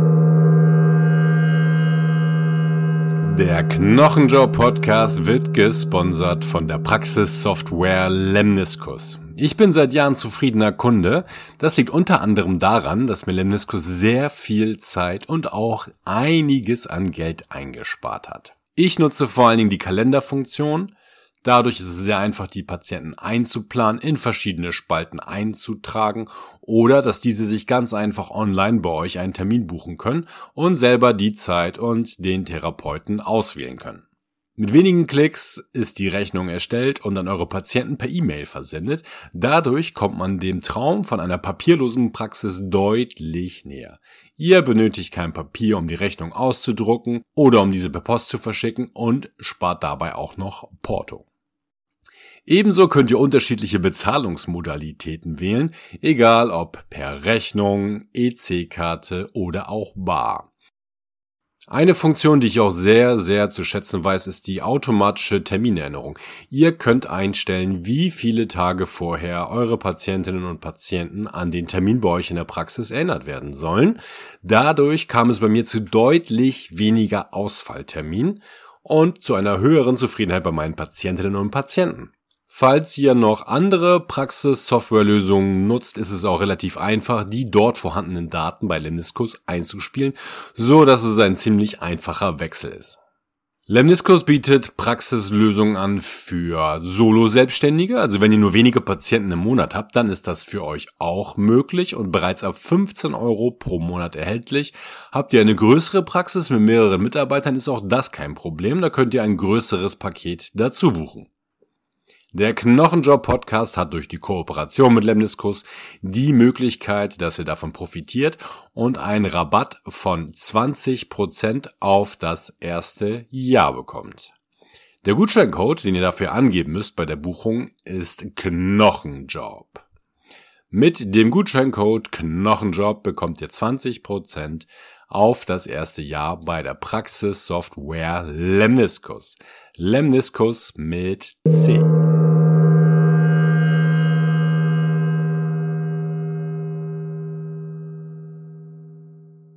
haben. Der Knochenjob Podcast wird gesponsert von der Praxissoftware Lemniskus. Ich bin seit Jahren zufriedener Kunde. Das liegt unter anderem daran, dass mir Lemniskus sehr viel Zeit und auch einiges an Geld eingespart hat. Ich nutze vor allen Dingen die Kalenderfunktion. Dadurch ist es sehr einfach, die Patienten einzuplanen, in verschiedene Spalten einzutragen oder dass diese sich ganz einfach online bei euch einen Termin buchen können und selber die Zeit und den Therapeuten auswählen können. Mit wenigen Klicks ist die Rechnung erstellt und an eure Patienten per E-Mail versendet. Dadurch kommt man dem Traum von einer papierlosen Praxis deutlich näher. Ihr benötigt kein Papier, um die Rechnung auszudrucken oder um diese per Post zu verschicken und spart dabei auch noch Porto. Ebenso könnt ihr unterschiedliche Bezahlungsmodalitäten wählen, egal ob per Rechnung, E C-Karte oder auch bar. Eine Funktion, die ich auch sehr, sehr zu schätzen weiß, ist die automatische Terminerinnerung. Ihr könnt einstellen, wie viele Tage vorher eure Patientinnen und Patienten an den Termin bei euch in der Praxis erinnert werden sollen. Dadurch kam es bei mir zu deutlich weniger Ausfallterminen und zu einer höheren Zufriedenheit bei meinen Patientinnen und Patienten. Falls ihr noch andere Praxis-Softwarelösungen nutzt, ist es auch relativ einfach, die dort vorhandenen Daten bei Lemniskus einzuspielen, so dass es ein ziemlich einfacher Wechsel ist. Lemniskus bietet Praxislösungen an für Solo-Selbstständige, also wenn ihr nur wenige Patienten im Monat habt, dann ist das für euch auch möglich und bereits ab fünfzehn Euro pro Monat erhältlich. Habt ihr eine größere Praxis mit mehreren Mitarbeitern, ist auch das kein Problem, da könnt ihr ein größeres Paket dazu buchen. Der Knochenjob-Podcast hat durch die Kooperation mit Lemniskus die Möglichkeit, dass ihr davon profitiert und einen Rabatt von zwanzig Prozent auf das erste Jahr bekommt. Der Gutscheincode, den ihr dafür angeben müsst bei der Buchung, ist Knochenjob. Mit dem Gutscheincode Knochenjob bekommt ihr zwanzig Prozent auf das erste Jahr bei der Praxissoftware Lemniskus. Lemniskus mit C.